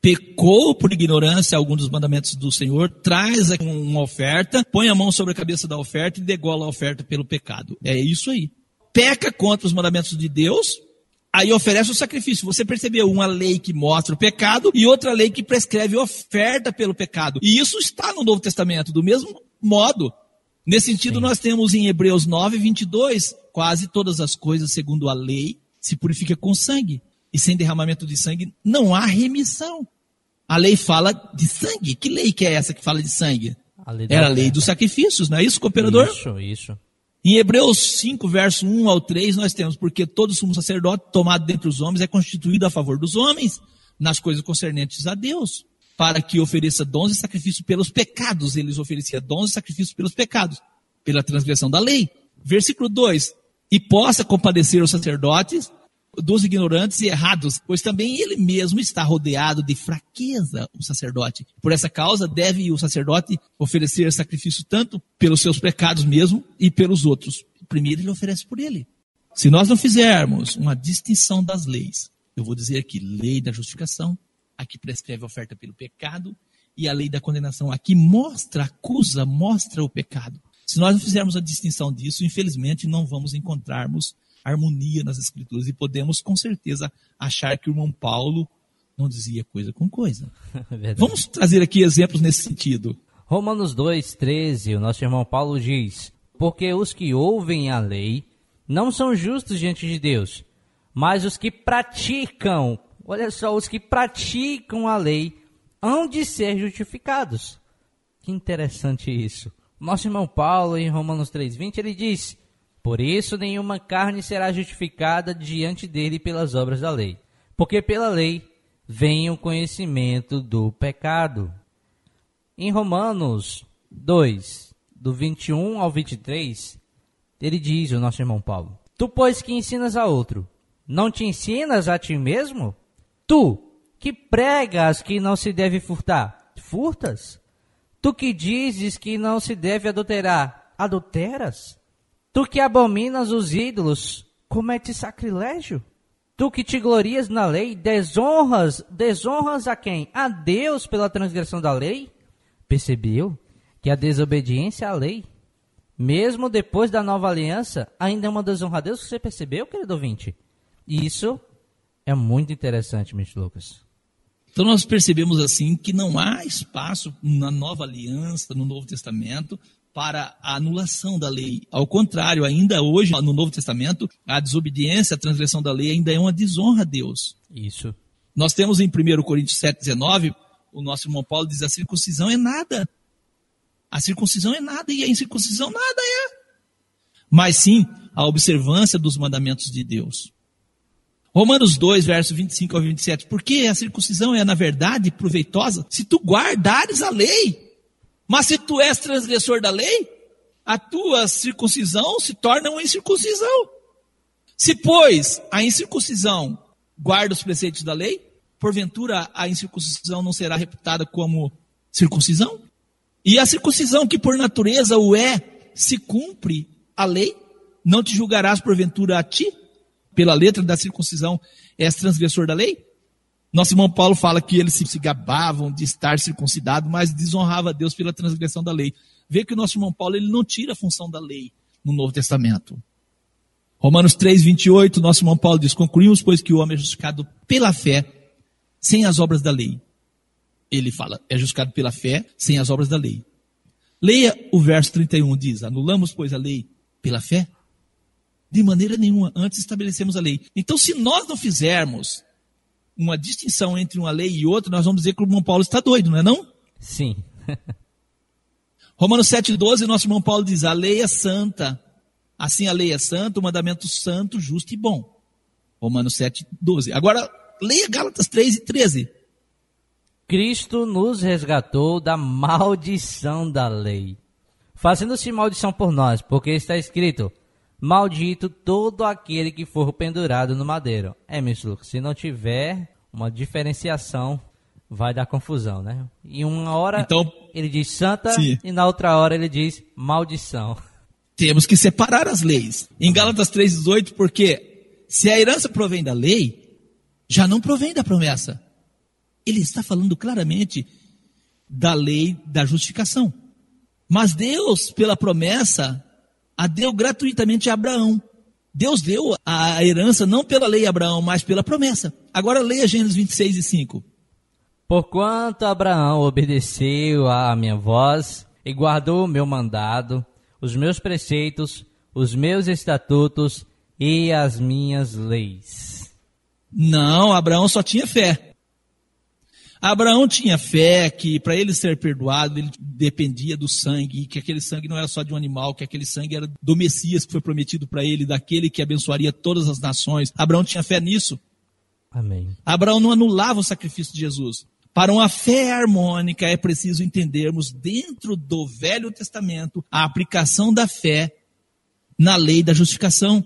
S1: pecou por ignorância algum dos mandamentos do Senhor, traz uma oferta, põe a mão sobre a cabeça da oferta e degola a oferta pelo pecado. É isso aí. Peca contra os mandamentos de Deus, aí oferece o sacrifício. Você percebeu uma lei que mostra o pecado e outra lei que prescreve oferta pelo pecado. E isso está no Novo Testamento, do mesmo modo. Nesse sentido, nós temos em Hebreus 9, 22, quase todas as coisas, segundo a lei, se purifica com sangue. E sem derramamento de sangue não há remissão. A lei fala de sangue. Que lei que é essa que fala de sangue? Era a lei dos sacrifícios, não é isso, cooperador?
S2: Isso.
S1: Em Hebreus 5, verso 1 ao 3, nós temos: porque todo sumo sacerdote tomado dentre os homens é constituído a favor dos homens, nas coisas concernentes a Deus, para que ofereça dons e sacrifícios pelos pecados. Eles ofereciam dons e sacrifícios pelos pecados, pela transgressão da lei. Versículo 2: e possa compadecer os sacerdotes dos ignorantes e errados, pois também ele mesmo está rodeado de fraqueza, o sacerdote. Por essa causa, deve o sacerdote oferecer sacrifício tanto pelos seus pecados mesmo e pelos outros. Primeiro ele oferece por ele. Se nós não fizermos uma distinção das leis, eu vou dizer aqui, lei da justificação, aqui prescreve a oferta pelo pecado, e a lei da condenação aqui mostra, acusa, mostra o pecado. Se nós não fizermos a distinção disso, infelizmente não vamos encontrarmos harmonia nas Escrituras, e podemos com certeza achar que o irmão Paulo não dizia coisa com coisa. Vamos trazer aqui exemplos nesse sentido.
S2: Romanos 2,13, o nosso irmão Paulo diz: porque os que ouvem a lei não são justos diante de Deus, mas os que praticam, olha só, os que praticam a lei hão de ser justificados. Que interessante isso. Nosso irmão Paulo, em Romanos 3,20, ele diz: por isso nenhuma carne será justificada diante dele pelas obras da lei, porque pela lei vem o conhecimento do pecado. Em Romanos 2, do 21 ao 23, ele diz, o nosso irmão Paulo: tu, pois, que ensinas a outro, não te ensinas a ti mesmo? Tu, que pregas que não se deve furtar, furtas? Tu que dizes que não se deve adulterar, adulteras? Tu que abominas os ídolos, cometes sacrilégio? Tu que te glorias na lei, desonras a quem? A Deus pela transgressão da lei? Percebeu que a desobediência à lei, mesmo depois da nova aliança, ainda é uma desonra a Deus? Você percebeu, querido ouvinte? Isso é muito interessante, Mr. Lucas.
S1: Então nós percebemos assim que não há espaço na nova aliança, no Novo Testamento, para a anulação da lei. Ao contrário, ainda hoje, no Novo Testamento, a desobediência, a transgressão da lei ainda é uma desonra a Deus.
S2: Isso.
S1: Nós temos em 1 Coríntios 7,19, o nosso irmão Paulo diz: a circuncisão é nada. A circuncisão é nada e a incircuncisão nada é. Mas sim, a observância dos mandamentos de Deus. Romanos 2, versos 25 ao 27. Porque a circuncisão é, na verdade, proveitosa se tu guardares a lei. Mas se tu és transgressor da lei, a tua circuncisão se torna uma incircuncisão. Se, pois, a incircuncisão guarda os preceitos da lei, porventura a incircuncisão não será reputada como circuncisão? E a circuncisão que por natureza o é, se cumpre a lei, não te julgarás porventura a ti? Pela letra da circuncisão és transgressor da lei? Nosso irmão Paulo fala que eles se gabavam de estar circuncidado, mas desonrava a Deus pela transgressão da lei. Vê que o nosso irmão Paulo ele não tira a função da lei no Novo Testamento. Romanos 3, 28, nosso irmão Paulo diz: concluímos, pois, que o homem é justificado pela fé, sem as obras da lei. Ele fala, é justificado pela fé, sem as obras da lei. Leia o verso 31, diz: anulamos, pois, a lei pela fé? De maneira nenhuma, antes estabelecemos a lei. Então, se nós não fizermos uma distinção entre uma lei e outra, nós vamos dizer que o irmão Paulo está doido, não é não?
S2: Sim.
S1: Romanos 7,12, nosso irmão Paulo diz: a lei é santa. Assim a lei é santa, o mandamento santo, justo e bom. Romanos 7,12. Agora, leia Gálatas 3:13.
S2: Cristo nos resgatou da maldição da lei, fazendo-se maldição por nós, porque está escrito: maldito todo aquele que for pendurado no madeiro. Mr. Lucas, se não tiver uma diferenciação, vai dar confusão, né? Em uma hora então, ele diz santa, sim, e na outra hora ele diz maldição.
S1: Temos que separar as leis. Em Gálatas 3,18, porque se a herança provém da lei, já não provém da promessa. Ele está falando claramente da lei da justificação. Mas Deus, pela promessa, a deu gratuitamente a Abraão. Deus deu a herança não pela lei a Abraão, mas pela promessa. Agora leia Gênesis 26:5.
S2: Porquanto Abraão obedeceu à minha voz e guardou o meu mandado, os meus preceitos, os meus estatutos e as minhas leis.
S1: Não, Abraão só tinha fé. Abraão tinha fé que para ele ser perdoado, ele dependia do sangue, que aquele sangue não era só de um animal, que aquele sangue era do Messias que foi prometido para ele, daquele que abençoaria todas as nações. Abraão tinha fé nisso.
S2: Amém.
S1: Abraão não anulava o sacrifício de Jesus. Para uma fé harmônica é preciso entendermos dentro do Velho Testamento a aplicação da fé na lei da justificação.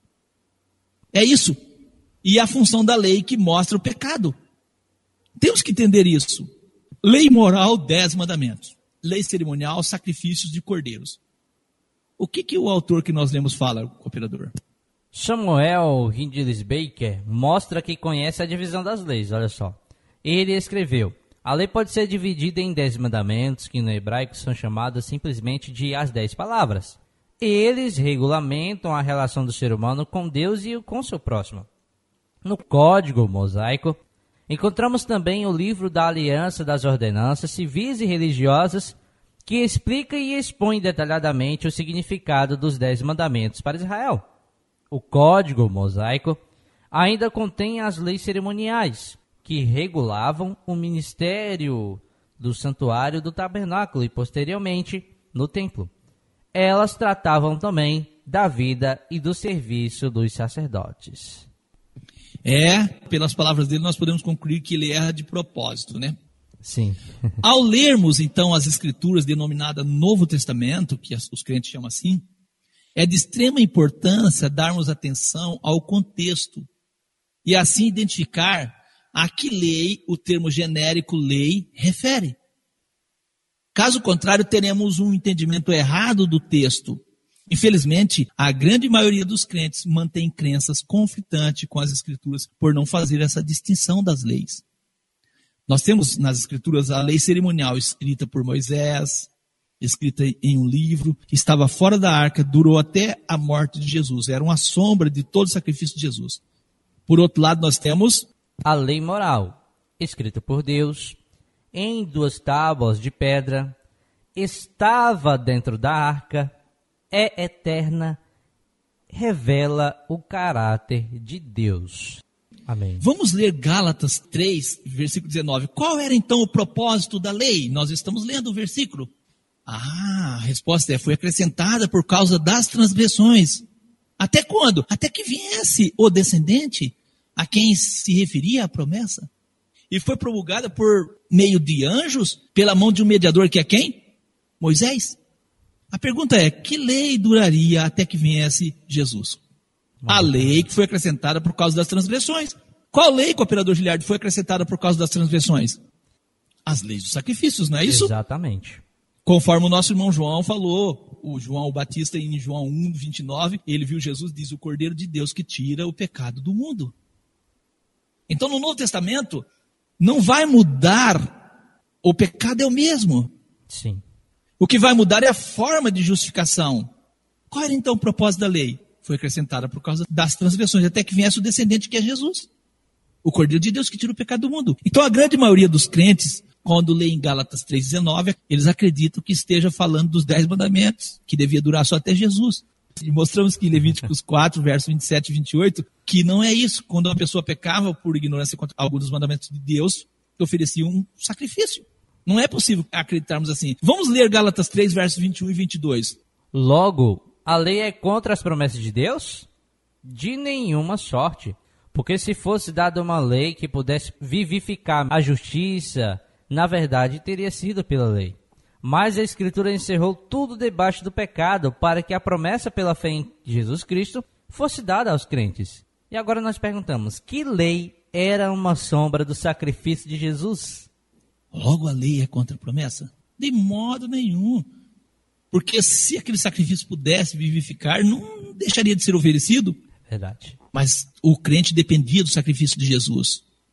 S1: É isso. E a função da lei que mostra o pecado. Temos que entender isso. Lei moral, 10 mandamentos. Lei cerimonial, sacrifícios de cordeiros. O que o autor que nós lemos fala, cooperador?
S2: Samuel Hindley Baker mostra que conhece a divisão das leis, olha só. Ele escreveu: a lei pode ser dividida em 10 mandamentos, que no hebraico são chamados simplesmente de as 10 palavras. Eles regulamentam a relação do ser humano com Deus e com seu próximo. No Código Mosaico, encontramos também o livro da Aliança das Ordenanças Civis e Religiosas, que explica e expõe detalhadamente o significado dos 10 mandamentos para Israel. O Código Mosaico ainda contém as leis cerimoniais, que regulavam o ministério do santuário do tabernáculo e, posteriormente, no templo. Elas tratavam também da vida e do serviço dos sacerdotes.
S1: Pelas palavras dele, nós podemos concluir que ele erra de propósito, né?
S2: Sim.
S1: Ao lermos, então, as escrituras denominadas Novo Testamento, que os crentes chamam assim, é de extrema importância darmos atenção ao contexto e assim identificar a que lei o termo genérico lei refere. Caso contrário, teremos um entendimento errado do texto. Infelizmente, a grande maioria dos crentes mantém crenças conflitantes com as escrituras por não fazer essa distinção das leis. Nós temos nas escrituras a lei cerimonial escrita por Moisés, escrita em um livro, que estava fora da arca, durou até a morte de Jesus. Era uma sombra de todo o sacrifício de Jesus. Por outro lado, nós temos
S2: a lei moral, escrita por Deus, em 2 tábuas de pedra, estava dentro da arca, é eterna, revela o caráter de Deus. Amém.
S1: Vamos ler Gálatas 3, versículo 19. Qual era então o propósito da lei? Nós estamos lendo o versículo. A resposta foi acrescentada por causa das transgressões. Até quando? Até que viesse o descendente a quem se referia a promessa. E foi promulgada por meio de anjos, pela mão de um mediador que é quem? Moisés. A pergunta é, que lei duraria até que viesse Jesus? A lei que foi acrescentada por causa das transgressões. Qual lei, cooperador Giliardi, foi acrescentada por causa das transgressões? As leis dos sacrifícios, não é isso?
S2: Exatamente.
S1: Conforme o nosso irmão João falou, o João Batista em João 1, 29, ele viu Jesus, diz, o Cordeiro de Deus que tira o pecado do mundo. Então no Novo Testamento, não vai mudar, o pecado é o mesmo.
S2: Sim.
S1: O que vai mudar é a forma de justificação. Qual era então o propósito da lei? Foi acrescentada por causa das transgressões, até que viesse o descendente que é Jesus. O Cordeiro de Deus que tira o pecado do mundo. Então a grande maioria dos crentes, quando lê em Gálatas 3,19, eles acreditam que esteja falando dos 10 mandamentos, que devia durar só até Jesus. E mostramos que em Levíticos 4, versos 27 e 28, que não é isso. Quando uma pessoa pecava por ignorância contra alguns dos mandamentos de Deus, oferecia um sacrifício. Não é possível acreditarmos assim. Vamos ler Gálatas 3, versos 21 e 22.
S2: Logo, a lei é contra as promessas de Deus? De nenhuma sorte. Porque se fosse dada uma lei que pudesse vivificar a justiça, na verdade teria sido pela lei. Mas a Escritura encerrou tudo debaixo do pecado para que a promessa pela fé em Jesus Cristo fosse dada aos crentes. E agora nós perguntamos, que lei era uma sombra do sacrifício de Jesus?
S1: Logo a lei é contra a promessa? De modo nenhum. Porque se aquele sacrifício pudesse vivificar, não deixaria de ser oferecido.
S2: Verdade.
S1: Mas o crente dependia do sacrifício de Jesus.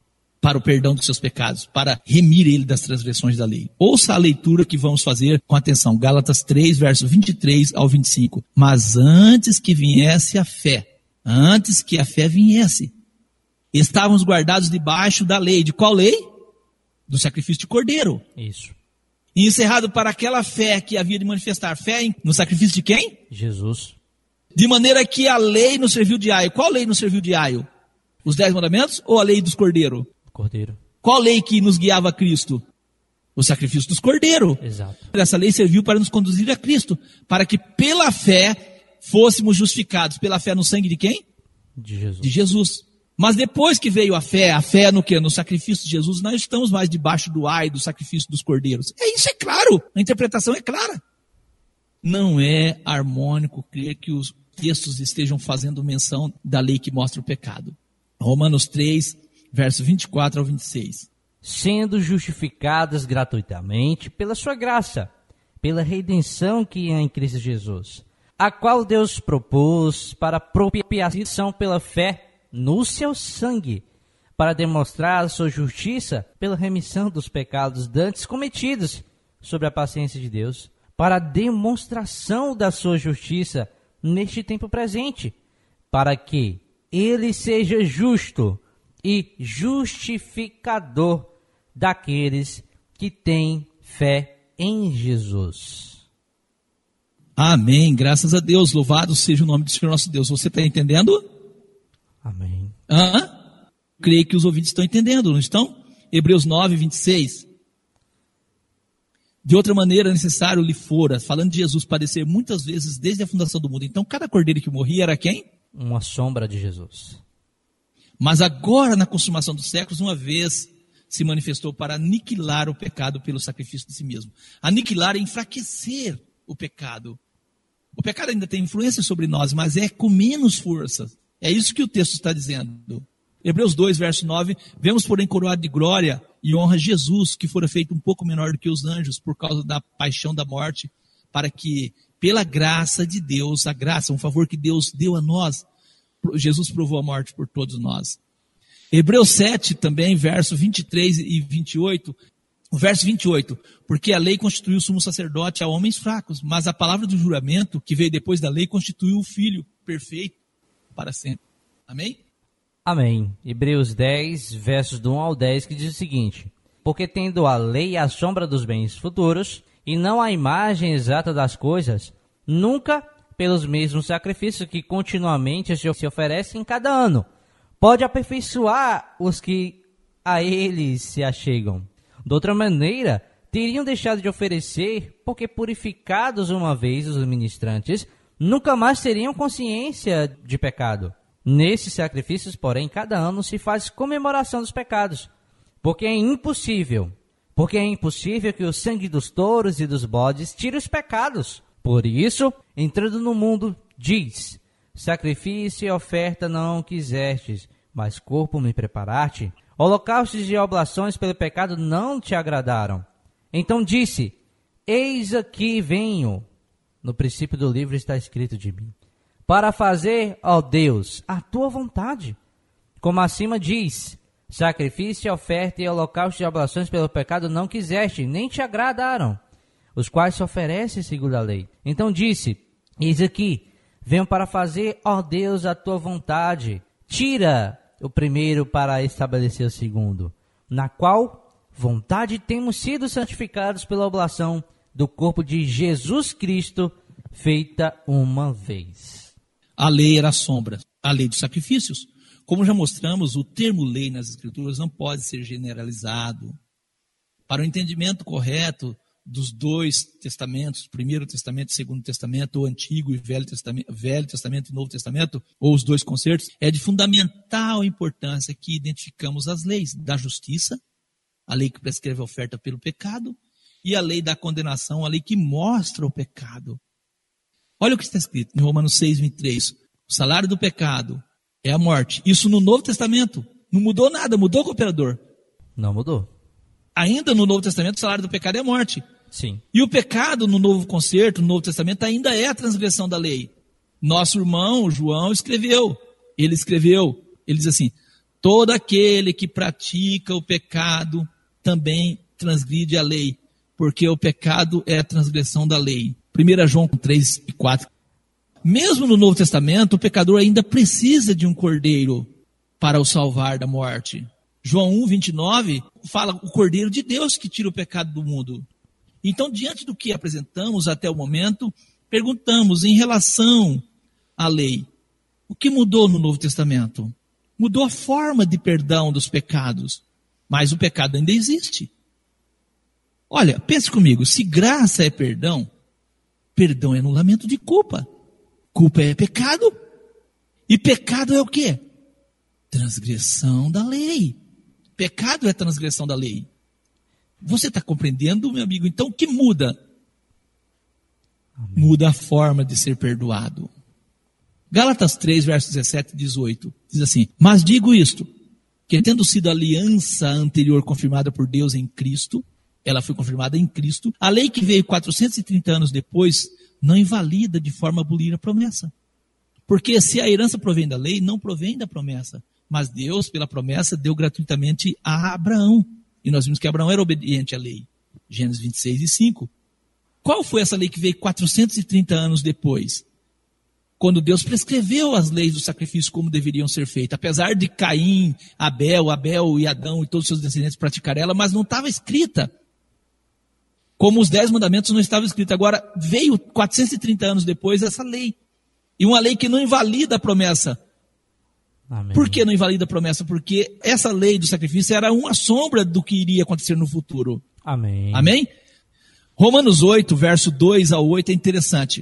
S1: para o perdão dos seus pecados, para remir ele das transgressões da lei. Ouça a leitura que vamos fazer com atenção. Gálatas 3, verso 23 ao 25. Mas antes que viesse a fé, antes que a fé viesse, estávamos guardados debaixo da lei. De qual lei? Do sacrifício de cordeiro.
S2: Isso.
S1: E encerrado para aquela fé que havia de manifestar. Fé no sacrifício de quem?
S2: Jesus.
S1: De maneira que a lei nos serviu de aio. Qual lei nos serviu de aio? Os 10 mandamentos ou a lei dos cordeiros?
S2: Cordeiro.
S1: Qual lei que nos guiava a Cristo? O sacrifício dos cordeiros.
S2: Exato.
S1: Essa lei serviu para nos conduzir a Cristo, para que pela fé fôssemos justificados. Pela fé no sangue de quem?
S2: De Jesus.
S1: De Jesus. Mas depois que veio a fé no quê? No sacrifício de Jesus, nós estamos mais debaixo do ai, do sacrifício dos cordeiros. Isso é claro, a interpretação é clara. Não é harmônico crer que os textos estejam fazendo menção da lei que mostra o pecado. Romanos 3, verso 24 ao 26.
S2: Sendo justificadas gratuitamente pela sua graça, pela redenção que há em Cristo Jesus, a qual Deus propôs para propiciação pela fé no seu sangue, para demonstrar a sua justiça pela remissão dos pecados dantes cometidos sobre a paciência de Deus, para a demonstração da sua justiça neste tempo presente, para que ele seja justo e justificador daqueles que têm fé em Jesus.
S1: Amém, graças a Deus, louvado seja o nome do Senhor nosso Deus. Você está entendendo?
S2: Amém.
S1: Creio que os ouvintes estão entendendo, não estão? Hebreus 9, 26. De outra maneira, necessário lhe fora, falando de Jesus, padecer muitas vezes desde a fundação do mundo. Então, cada cordeiro que morria era quem?
S2: Uma sombra de Jesus.
S1: Mas agora, na consumação dos séculos, uma vez se manifestou para aniquilar o pecado pelo sacrifício de si mesmo. Aniquilar é enfraquecer o pecado. O pecado ainda tem influência sobre nós, mas é com menos força. É isso que o texto está dizendo. Hebreus 2, verso 9, vemos porém coroado de glória e honra Jesus, que fora feito um pouco menor do que os anjos, por causa da paixão da morte, para que, pela graça de Deus, a graça, um favor que Deus deu a nós, Jesus provou a morte por todos nós. Hebreus 7 também, verso 23 e 28, o verso 28, porque a lei constituiu o sumo sacerdote a homens fracos, mas a palavra do juramento, que veio depois da lei, constituiu o Filho perfeito para sempre. Amém?
S2: Amém. Hebreus 10, versos do 1 ao 10, que diz o seguinte: porque tendo a lei a sombra dos bens futuros, e não a imagem exata das coisas, nunca, pelos mesmos sacrifícios que continuamente se oferecem cada ano, pode aperfeiçoar os que a eles se achegam. De outra maneira, teriam deixado de oferecer, porque purificados uma vez os ministrantes, nunca mais teriam consciência de pecado. Nesses sacrifícios, porém, cada ano se faz comemoração dos pecados, porque é impossível que o sangue dos touros e dos bodes tire os pecados. Por isso, entrando no mundo, diz: sacrifício e oferta não quisestes, mas corpo me preparaste. Holocaustos e oblações pelo pecado não te agradaram. Então disse: eis aqui venho. No princípio do livro está escrito de mim, para fazer, ó Deus, a tua vontade. Como acima diz: sacrifício, oferta e holocausto de oblações pelo pecado não quiseste, nem te agradaram, os quais se oferecem segundo a lei. Então disse: eis aqui, venho para fazer, ó Deus, a tua vontade. Tira o primeiro para estabelecer o segundo, na qual vontade temos sido santificados pela oblação do corpo de Jesus Cristo, feita uma vez.
S1: A lei era a sombra, a lei dos sacrifícios. Como já mostramos, o termo lei nas Escrituras não pode ser generalizado. Para o entendimento correto dos dois testamentos, Primeiro Testamento e Segundo Testamento, ou Antigo e Velho Testamento e Novo Testamento, ou os dois concertos, é de fundamental importância que identificamos as leis da justiça, a lei que prescreve a oferta pelo pecado, e a lei da condenação, a lei que mostra o pecado. Olha o que está escrito em Romanos 6, 23. O salário do pecado é a morte. Isso no Novo Testamento. Não mudou nada, mudou, cooperador?
S2: Não mudou.
S1: Ainda no Novo Testamento, o salário do pecado é a morte.
S2: Sim.
S1: E o pecado no Novo Concerto, no Novo Testamento, ainda é a transgressão da lei. Nosso irmão, João, ele diz assim: todo aquele que pratica o pecado também transgride a lei, porque o pecado é a transgressão da lei. 1 João 3 e 4. Mesmo no Novo Testamento, o pecador ainda precisa de um cordeiro para o salvar da morte. João 1, 29 fala o cordeiro de Deus que tira o pecado do mundo. Então, diante do que apresentamos até o momento, perguntamos em relação à lei. O que mudou no Novo Testamento? Mudou a forma de perdão dos pecados, mas o pecado ainda existe. Olha, pense comigo, se graça é perdão, perdão é anulamento de culpa. Culpa é pecado. E pecado é o quê? Transgressão da lei. Pecado é transgressão da lei. Você está compreendendo, meu amigo? Então, o que muda? Amém. Muda a forma de ser perdoado. Gálatas 3, versos 17 e 18, diz assim: mas digo isto, que tendo sido a aliança anterior confirmada por Deus em Cristo, ela foi confirmada em Cristo, a lei que veio 430 anos depois, não invalida de forma a abolir a promessa. Porque se a herança provém da lei, não provém da promessa. Mas Deus, pela promessa, deu gratuitamente a Abraão. E nós vimos que Abraão era obediente à lei. Gênesis 26 e 5. Qual foi essa lei que veio 430 anos depois? Quando Deus prescreveu as leis do sacrifício como deveriam ser feitas. Apesar de Caim, Abel e Adão e todos os seus descendentes praticar ela, mas não estava escrita. Como os 10 mandamentos não estavam escritos. Agora veio 430 anos depois essa lei. E uma lei que não invalida a promessa. Amém. Por que não invalida a promessa? Porque essa lei do sacrifício era uma sombra do que iria acontecer no futuro.
S2: Amém.
S1: Amém? Romanos 8, verso 2 a 8 é interessante.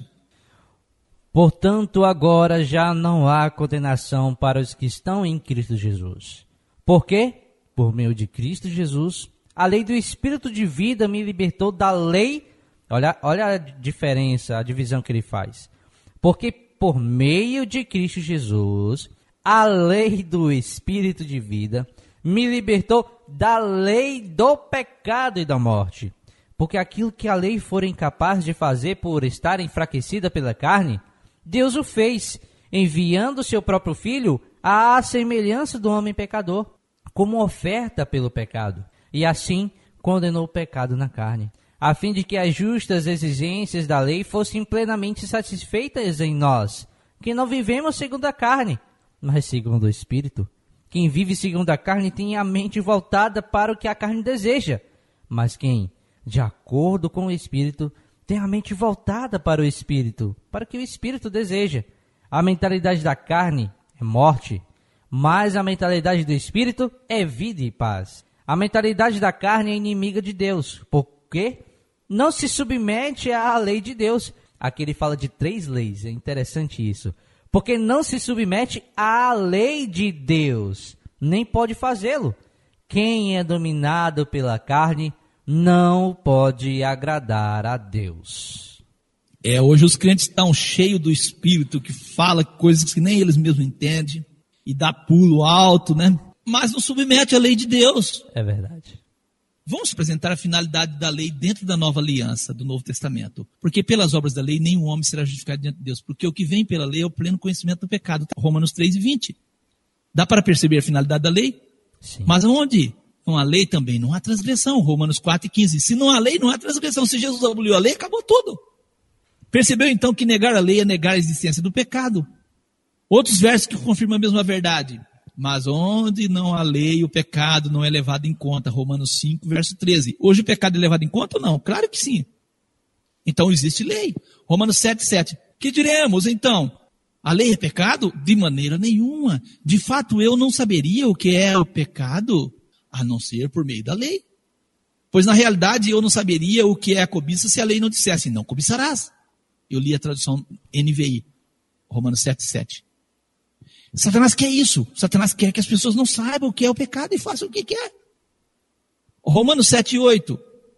S2: Portanto, agora já não há condenação para os que estão em Cristo Jesus. Porque, por meio de Cristo Jesus, a lei do Espírito de vida me libertou da lei. Olha a diferença, a divisão que ele faz. Porque por meio de Cristo Jesus, a lei do Espírito de vida me libertou da lei do pecado e da morte. Porque aquilo que a lei for incapaz de fazer por estar enfraquecida pela carne, Deus o fez, enviando seu próprio Filho à semelhança do homem pecador, como oferta pelo pecado. E assim condenou o pecado na carne, a fim de que as justas exigências da lei fossem plenamente satisfeitas em nós, que não vivemos segundo a carne, mas segundo o Espírito. Quem vive segundo a carne tem a mente voltada para o que a carne deseja, mas quem, de acordo com o Espírito, tem a mente voltada para o Espírito, para o que o Espírito deseja. A mentalidade da carne é morte, mas a mentalidade do Espírito é vida e paz. A mentalidade da carne é inimiga de Deus, porque não se submete à lei de Deus. Aqui ele fala de 3 leis, é interessante isso. Porque não se submete à lei de Deus, nem pode fazê-lo. Quem é dominado pela carne não pode agradar a Deus.
S1: Hoje os crentes estão cheios do Espírito, que fala coisas que nem eles mesmos entendem, e dá pulo alto, né? Mas não submete à lei de Deus.
S2: É verdade.
S1: Vamos apresentar a finalidade da lei dentro da nova aliança, do Novo Testamento. Porque pelas obras da lei, nenhum homem será justificado diante de Deus. Porque o que vem pela lei é o pleno conhecimento do pecado. Romanos 3 e 20. Dá para perceber a finalidade da lei?
S2: Sim.
S1: Mas onde não há lei também não há transgressão. Romanos 4 e 15. Se não há lei, não há transgressão. Se Jesus aboliu a lei, acabou tudo. Percebeu então que negar a lei é negar a existência do pecado. Outros versos que confirmam a mesma verdade. Mas onde não há lei, o pecado não é levado em conta. Romanos 5, verso 13. Hoje o pecado é levado em conta ou não? Claro que sim. Então existe lei. Romanos 7, 7. Que diremos então? A lei é pecado? De maneira nenhuma. De fato, eu não saberia o que é o pecado, a não ser por meio da lei. Pois na realidade eu não saberia o que é a cobiça se a lei não dissesse, não cobiçarás. Eu li a tradução NVI. Romanos 7, 7. Satanás quer isso. Satanás quer que as pessoas não saibam o que é o pecado e façam o que quer. Romanos 7, 8.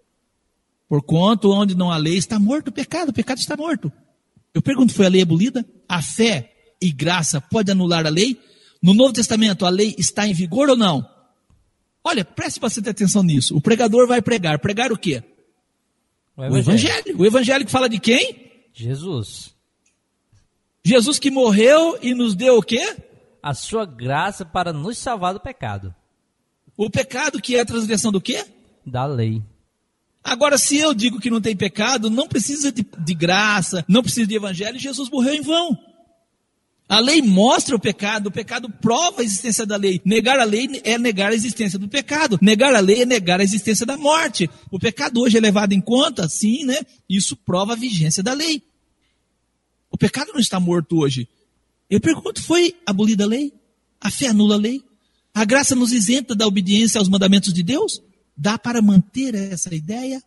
S1: Porquanto onde não há lei está morto o pecado está morto. Eu pergunto, foi a lei abolida? A fé e graça pode anular a lei? No Novo Testamento a lei está em vigor ou não? Olha, preste bastante atenção nisso. O pregador vai pregar. Pregar o quê? O Evangelho. O Evangelho que fala de quem?
S2: Jesus.
S1: Jesus que morreu e nos deu o quê?
S2: A sua graça para nos salvar do pecado.
S1: O pecado que é a transgressão do quê?
S2: Da lei.
S1: Agora, se eu digo que não tem pecado, não precisa de graça, não precisa de evangelho, Jesus morreu em vão. A lei mostra o pecado prova a existência da lei. Negar a lei é negar a existência do pecado. Negar a lei é negar a existência da morte. O pecado hoje é levado em conta, sim, né? Isso prova a vigência da lei. O pecado não está morto hoje. Eu pergunto, foi abolida a lei? A fé anula a lei? A graça nos isenta da obediência aos mandamentos de Deus? Dá para manter essa ideia?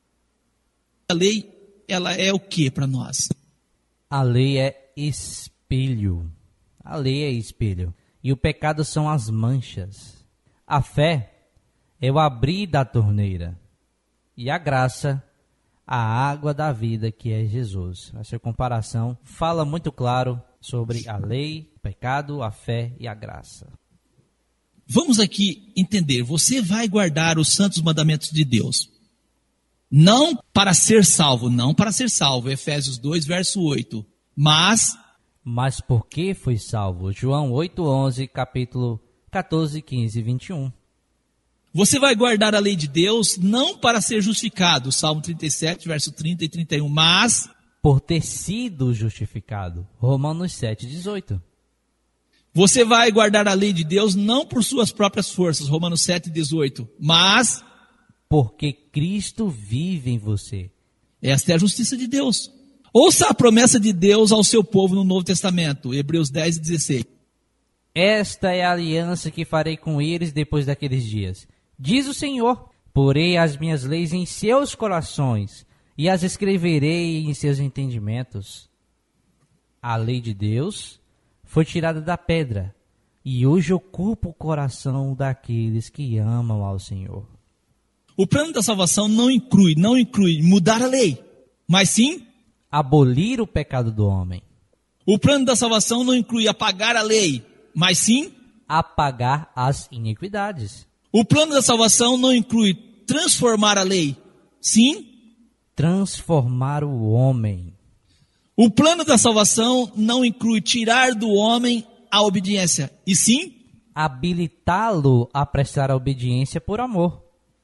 S1: A lei, ela é o que para nós?
S2: A lei é espelho. A lei é espelho. E o pecado são as manchas. A fé é o abrir da torneira. E a graça, a água da vida, que é Jesus. Essa comparação fala muito claro sobre a lei, o pecado, a fé e a graça.
S1: Vamos aqui entender. Você vai guardar os santos mandamentos de Deus. Não para ser salvo, Efésios 2, verso 8. Mas
S2: por que foi salvo? João 8:11, capítulo 14, 15 e 21.
S1: Você vai guardar a lei de Deus não para ser justificado, Salmo 37, verso 30 e 31, mas
S2: por ter sido justificado, Romanos 7:18.
S1: Você vai guardar a lei de Deus não por suas próprias forças, Romanos 7:18, mas
S2: porque Cristo vive em você.
S1: Esta é a justiça de Deus. Ouça a promessa de Deus ao seu povo no Novo Testamento, Hebreus 10:16.
S2: Esta é a aliança que farei com eles depois daqueles dias. Diz o Senhor, porei as minhas leis em seus corações e as escreverei em seus entendimentos. A lei de Deus foi tirada da pedra e hoje ocupa o coração daqueles que amam ao Senhor.
S1: O plano da salvação não inclui mudar a lei, mas sim
S2: abolir o pecado do homem.
S1: O plano da salvação não inclui apagar a lei, mas sim
S2: apagar as iniquidades.
S1: O plano da salvação não inclui transformar a lei, sim
S2: transformar o homem.
S1: O plano da salvação não inclui tirar do homem a obediência, e sim
S2: habilitá-lo a prestar a obediência por amor.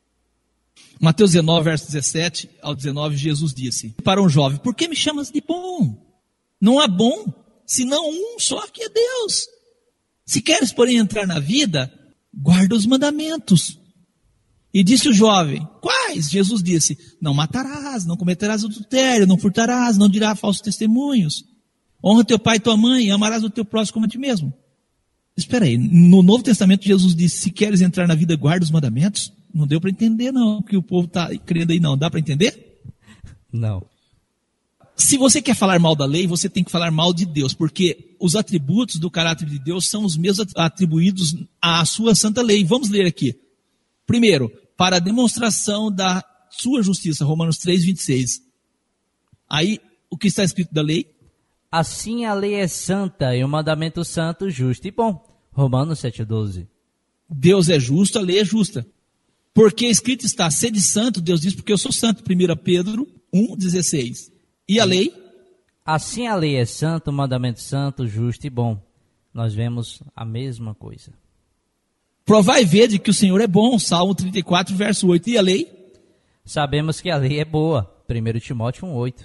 S1: Mateus 19, verso 17 ao 19, Jesus disse para um jovem: por que me chamas de bom? Não há bom, senão um só, que é Deus. Se queres, porém, entrar na vida, guarda os mandamentos. E disse o jovem: quais? Jesus disse: não matarás, não cometerás adultério, não furtarás, não dirás falsos testemunhos. Honra teu pai e tua mãe, e amarás o teu próximo como a ti mesmo. Espera aí, no Novo Testamento Jesus disse: se queres entrar na vida, guarda os mandamentos? Não deu para entender não, o que o povo está crendo aí não. Dá para entender?
S2: Não.
S1: Se você quer falar mal da lei, você tem que falar mal de Deus, porque os atributos do caráter de Deus são os mesmos atribuídos à sua santa lei. Vamos ler aqui. Primeiro, para a demonstração da sua justiça, Romanos 3, 26. Aí, o que está escrito da lei?
S2: Assim a lei é santa e o mandamento santo, justo e bom. Romanos 7, 12.
S1: Deus é justo, a lei é justa. Porque escrito está: sede santo, Deus diz, porque eu sou santo. 1 Pedro 1, 16. E a lei?
S2: Assim a lei é santa, o mandamento santo, justo e bom. Nós vemos a mesma coisa.
S1: Provai e vede que o Senhor é bom. Salmo 34, verso 8. E a lei?
S2: Sabemos que a lei é boa. 1 Timóteo 1, 8.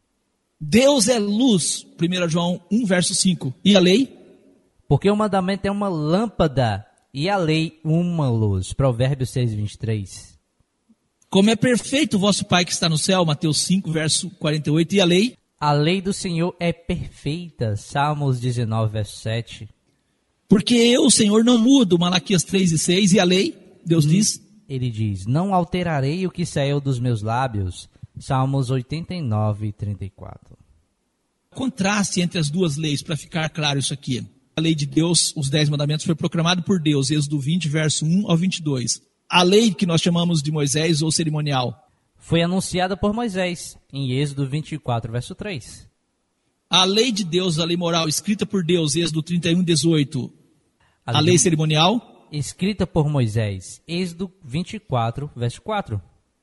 S1: Deus é luz. 1 João 1, verso 5. E a lei?
S2: Porque o mandamento é uma lâmpada e a lei uma luz. Provérbios 6, 23.
S1: Como é perfeito o vosso Pai que está no céu. Mateus 5, verso 48. E a lei?
S2: A lei do Senhor é perfeita. Salmos 19, verso 7.
S1: Porque eu, o Senhor, não mudo. Malaquias 3 e 6. E a lei? Deus diz?
S2: Ele diz: não alterarei o que saiu dos meus lábios. Salmos 89 e 34.
S1: Contraste entre as duas leis, para ficar claro isso aqui. A lei de Deus, os 10 mandamentos, foi proclamado por Deus, Êxodo 20, verso 1 ao 22. A lei que nós chamamos de Moisés ou cerimonial
S2: foi anunciada por Moisés, em Êxodo 24, verso 3.
S1: A lei de Deus, a lei moral, escrita por Deus, Êxodo 31, 18. A lei cerimonial?
S2: Escrita por Moisés, Êxodo 24, verso 4.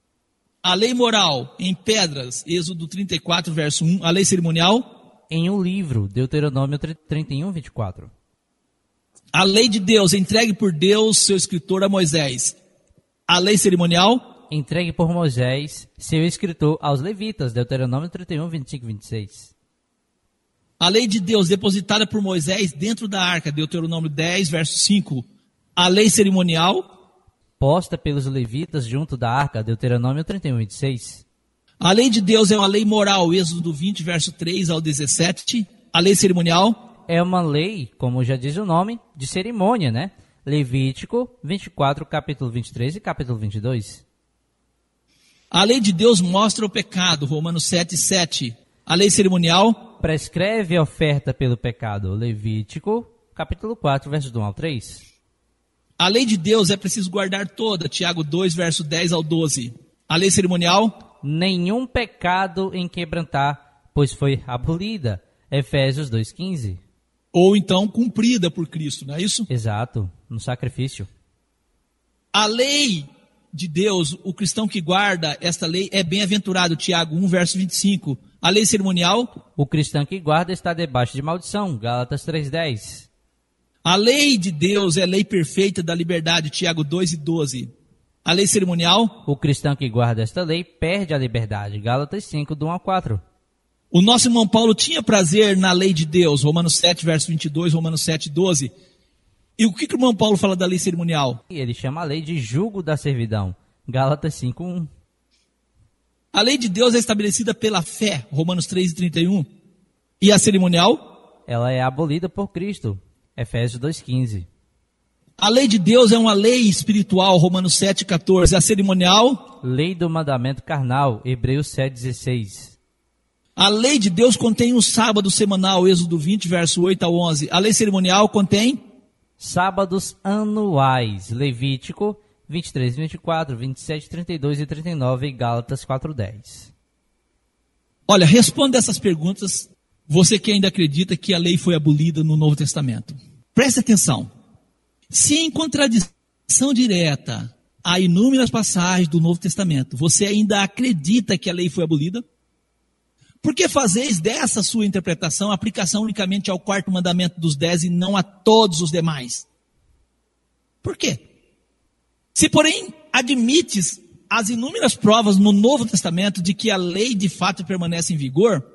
S1: A lei moral, em pedras, Êxodo 34, verso 1. A lei cerimonial?
S2: Em um livro, Deuteronômio 31, 24.
S1: A lei de Deus, entregue por Deus, seu escritor, a Moisés. A lei cerimonial,
S2: entregue por Moisés, seu escritor, aos levitas. Deuteronômio 31, 25 e 26.
S1: A lei de Deus, depositada por Moisés dentro da arca. Deuteronômio 10, verso 5. A lei cerimonial,
S2: posta pelos levitas junto da arca. Deuteronômio 31, 26.
S1: A lei de Deus é uma lei moral. Êxodo 20, verso 3 ao 17. A lei cerimonial
S2: é uma lei, como já diz o nome, de cerimônia, né? Levítico 24, capítulo 23 e capítulo 22.
S1: A lei de Deus mostra o pecado. Romanos 7, 7. A lei cerimonial
S2: prescreve a oferta pelo pecado. Levítico capítulo 4, versos 1 ao 3.
S1: A lei de Deus é preciso guardar toda. Tiago 2, verso 10 ao 12. A lei cerimonial,
S2: nenhum pecado em quebrantar, pois foi abolida. Efésios 2,15.
S1: Ou então cumprida por Cristo, não é isso?
S2: Exato, no sacrifício.
S1: A lei de Deus, o cristão que guarda esta lei é bem-aventurado. Tiago 1, verso 25. A lei cerimonial,
S2: o cristão que guarda está debaixo de maldição. Gálatas 3,10.
S1: A lei de Deus é lei perfeita da liberdade. Tiago 2 e 12. A lei cerimonial,
S2: o cristão que guarda esta lei perde a liberdade. Gálatas 5, do 1 a 4.
S1: O nosso irmão Paulo tinha prazer na lei de Deus, Romanos 7, verso 22, Romanos 7, 12. E o que o irmão Paulo fala da lei cerimonial?
S2: Ele chama a lei de jugo da servidão, Gálatas 5, 1.
S1: A lei de Deus é estabelecida pela fé, Romanos 3, 31. E a cerimonial?
S2: Ela é abolida por Cristo, Efésios 2,15.
S1: A lei de Deus é uma lei espiritual, Romanos 7, 14. A cerimonial?
S2: Lei do mandamento carnal, Hebreus 7, 16.
S1: A lei de Deus contém o sábado semanal, Êxodo 20, verso 8 ao 11. A lei cerimonial contém
S2: sábados anuais, Levítico 23, 24, 27, 32 e 39 e Gálatas 4, 10.
S1: Olha, responda essas perguntas, você que ainda acredita que a lei foi abolida no Novo Testamento. Preste atenção. Se em contradição direta a inúmeras passagens do Novo Testamento, você ainda acredita que a lei foi abolida? Por que fazeis dessa sua interpretação aplicação unicamente ao quarto mandamento dos 10 e não a todos os demais? Por quê? Se, porém, admites as inúmeras provas no Novo Testamento de que a lei de fato permanece em vigor,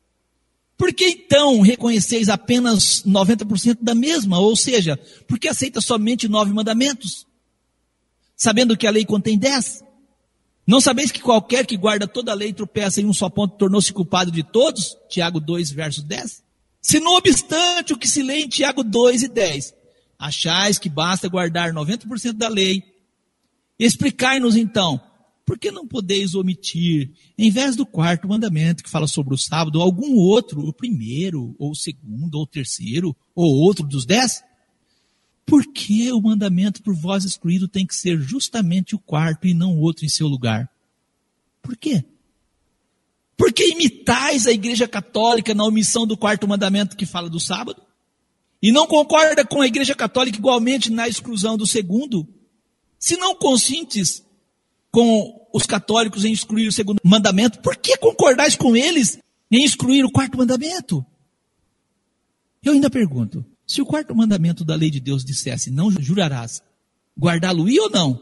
S1: por que então reconheceis apenas 90% da mesma? Ou seja, por que aceita somente 9 mandamentos? Sabendo que a lei contém 10? Não sabeis que qualquer que guarda toda a lei tropeça em um só ponto, tornou-se culpado de todos? Tiago 2, verso 10. Se não obstante o que se lê em Tiago 2 e 10, achais que basta guardar 90% da lei, explicai-nos então, por que não podeis omitir, em vez do quarto mandamento que fala sobre o sábado, algum outro, o primeiro, ou o segundo, ou o terceiro, ou outro dos 10? Por que o mandamento por vós excluído tem que ser justamente o quarto e não outro em seu lugar? Por quê? Porque imitais a Igreja Católica na omissão do quarto mandamento que fala do sábado? E não concorda com a Igreja Católica igualmente na exclusão do segundo? Se não consentes com os católicos em excluir o segundo mandamento, por que concordais com eles em excluir o quarto mandamento? Eu ainda pergunto, se o quarto mandamento da lei de Deus dissesse, não jurarás, guardá-lo-ia ou não?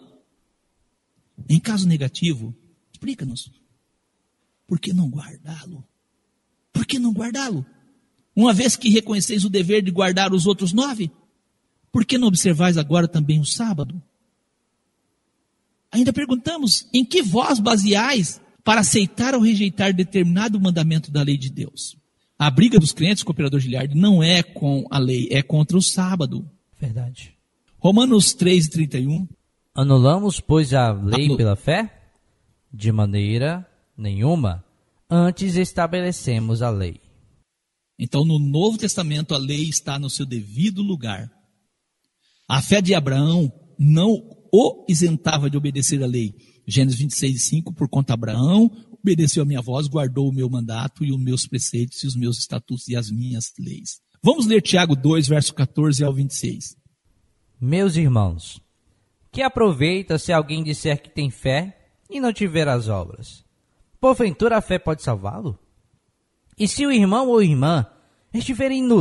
S1: Em caso negativo, explica-nos. Por que não guardá-lo? Por que não guardá-lo? Uma vez que reconheceis o dever de guardar os outros 9, por que não observais agora também o sábado? Ainda perguntamos, em que vós baseais para aceitar ou rejeitar determinado mandamento da lei de Deus? A briga dos crentes com o operador Giliardi não é com a lei, é contra o sábado.
S2: Verdade.
S1: Romanos 3, 31.
S2: Anulamos, pois, a lei pela fé? De maneira nenhuma. Antes estabelecemos a lei.
S1: Então, no Novo Testamento, a lei está no seu devido lugar. A fé de Abraão não o isentava de obedecer a lei. Gênesis 26, 5, por conta de Abraão, obedeceu a minha voz, guardou o meu mandato e os meus preceitos e os meus estatutos e as minhas leis. Vamos ler Tiago 2, verso 14 ao 26.
S2: Meus irmãos, que aproveita se alguém disser que tem fé e não tiver as obras? Porventura a fé pode salvá-lo? E se o irmão ou irmã estiverem nus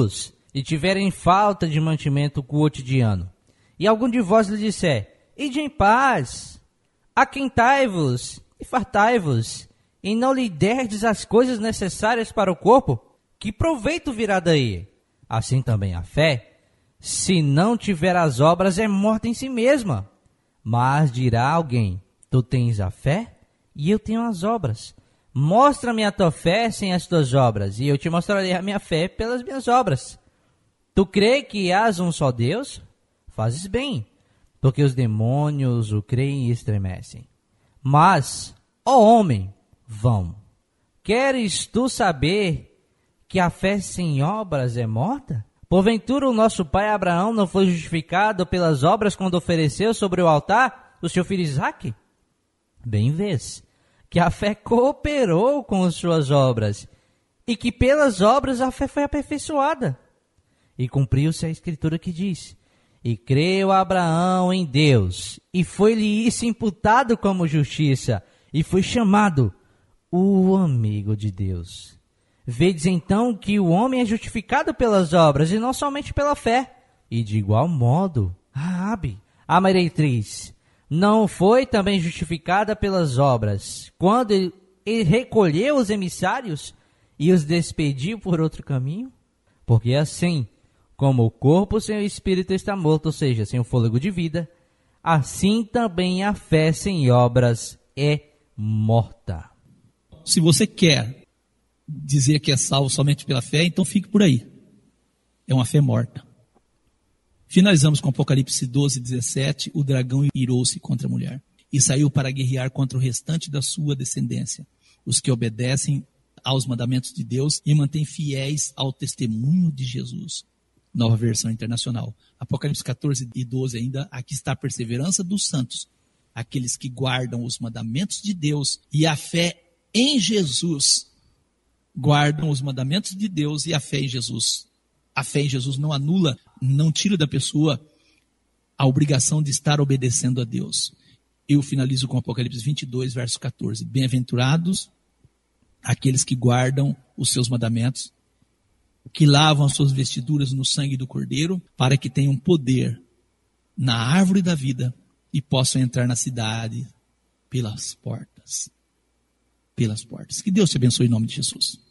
S2: e tiverem falta de mantimento cotidiano, e algum de vós lhe disser: ide em paz, aquentai-vos e fartai-vos, e não lhe derdes as coisas necessárias para o corpo, que proveito virá daí? Assim também a fé, se não tiver as obras, é morta em si mesma. Mas dirá alguém: tu tens a fé e eu tenho as obras. Mostra-me a tua fé sem as tuas obras, e eu te mostrarei a minha fé pelas minhas obras. Tu crê que hás um só Deus? Fazes bem, porque os demônios o creem e estremecem. Mas, ó homem, vão. Queres tu saber que a fé sem obras é morta? Porventura o nosso pai Abraão não foi justificado pelas obras quando ofereceu sobre o altar o seu filho Isaque? Bem vês que a fé cooperou com as suas obras, e que pelas obras a fé foi aperfeiçoada. E cumpriu-se a escritura que diz: e creu Abraão em Deus, e foi-lhe isso imputado como justiça, e foi chamado o amigo de Deus. Vedes então que o homem é justificado pelas obras, e não somente pela fé. E de igual modo, Raabe, a meretriz, não foi também justificada pelas obras, quando ele recolheu os emissários e os despediu por outro caminho? Porque assim como o corpo sem o espírito está morto, ou seja, sem o fôlego de vida, assim também a fé sem obras é morta.
S1: Se você quer dizer que é salvo somente pela fé, então fique por aí. É uma fé morta. Finalizamos com Apocalipse 12, 17. O dragão irou-se contra a mulher e saiu para guerrear contra o restante da sua descendência, os que obedecem aos mandamentos de Deus e mantêm fiéis ao testemunho de Jesus. Nova versão internacional. Apocalipse 14 e 12 ainda. Aqui está a perseverança dos santos, aqueles que guardam os mandamentos de Deus e a fé em Jesus. Guardam os mandamentos de Deus e a fé em Jesus. A fé em Jesus não anula, não tira da pessoa a obrigação de estar obedecendo a Deus. Eu finalizo com Apocalipse 22, verso 14. Bem-aventurados aqueles que guardam os seus mandamentos, que lavam as suas vestiduras no sangue do Cordeiro, para que tenham poder na árvore da vida e possam entrar na cidade pelas portas. Pelas portas. Que Deus te abençoe em nome de Jesus.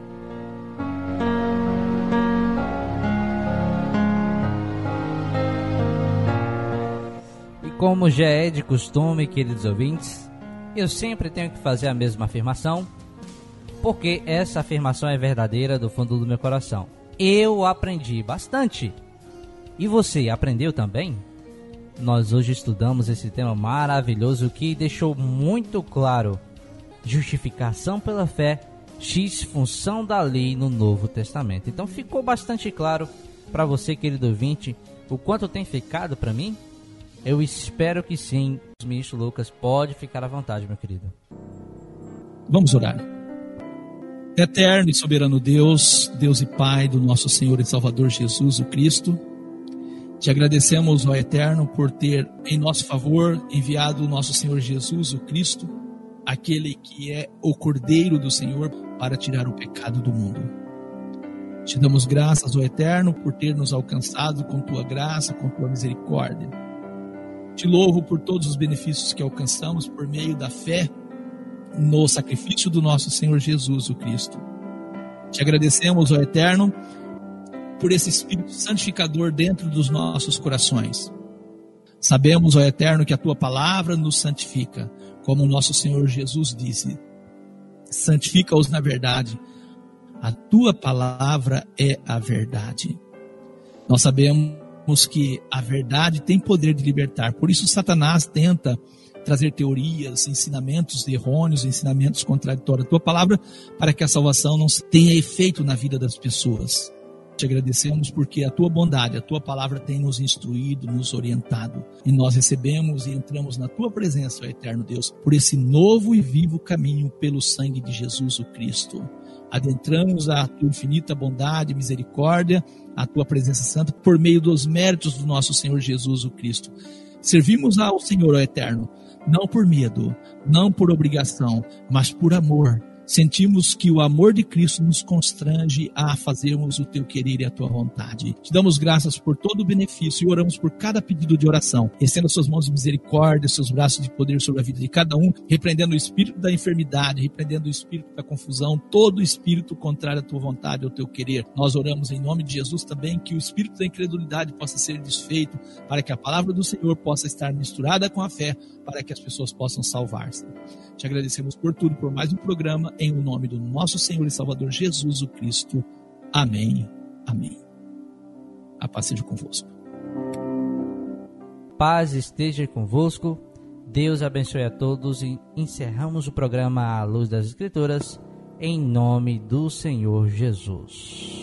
S2: Como já é de costume, queridos ouvintes, eu sempre tenho que fazer a mesma afirmação, porque essa afirmação é verdadeira do fundo do meu coração. Eu aprendi bastante. E você aprendeu também? Nós hoje estudamos esse tema maravilhoso que deixou muito claro: justificação pela fé, X função da lei no Novo Testamento. Então ficou bastante claro para você, querido ouvinte, o quanto tem ficado para mim? Eu espero que sim. O ministro Lucas pode ficar à vontade, meu querido.
S1: Vamos orar. Eterno e soberano Deus, Deus e Pai do nosso Senhor e Salvador Jesus, o Cristo, te agradecemos, ó Eterno, por ter em nosso favor enviado o nosso Senhor Jesus, o Cristo, aquele que é o Cordeiro do Senhor, para tirar o pecado do mundo. Te damos graças, ó Eterno, por ter nos alcançado com tua graça, com tua misericórdia. Te louvo por todos os benefícios que alcançamos por meio da fé no sacrifício do nosso Senhor Jesus, o Cristo. Te agradecemos, ó Eterno, por esse Espírito santificador dentro dos nossos corações. Sabemos, ó Eterno, que a tua palavra nos santifica, como o nosso Senhor Jesus disse: santifica-os na verdade, a tua palavra é a verdade. Nós sabemos que a verdade tem poder de libertar. Por isso Satanás tenta trazer teorias, ensinamentos errôneos, ensinamentos contraditórios à tua palavra, para que a salvação não tenha efeito na vida das pessoas. Te agradecemos porque a tua bondade, a tua palavra tem nos instruído, nos orientado, e nós recebemos e entramos na tua presença, ó Eterno Deus, por esse novo e vivo caminho pelo sangue de Jesus o Cristo. Adentramos a tua infinita bondade e misericórdia, a tua presença santa, por meio dos méritos do nosso Senhor Jesus o Cristo. Servimos ao Senhor, ó Eterno, não por medo, não por obrigação, mas por amor, sentimos que o amor de Cristo nos constrange a fazermos o teu querer e a tua vontade. Te damos graças por todo o benefício e oramos por cada pedido de oração. Estenda suas mãos de misericórdia, seus braços de poder sobre a vida de cada um, repreendendo o espírito da enfermidade, repreendendo o espírito da confusão, todo o espírito contrário à tua vontade, ao teu querer. Nós oramos em nome de Jesus também que o espírito da incredulidade possa ser desfeito, para que a palavra do Senhor possa estar misturada com a fé, para que as pessoas possam salvar-se. Te agradecemos por tudo, por mais um programa, em o nome do nosso Senhor e Salvador Jesus o Cristo. Amém. Amém. A paz seja convosco.
S2: Paz esteja convosco. Deus abençoe a todos e encerramos o programa à luz das Escrituras, em nome do Senhor Jesus.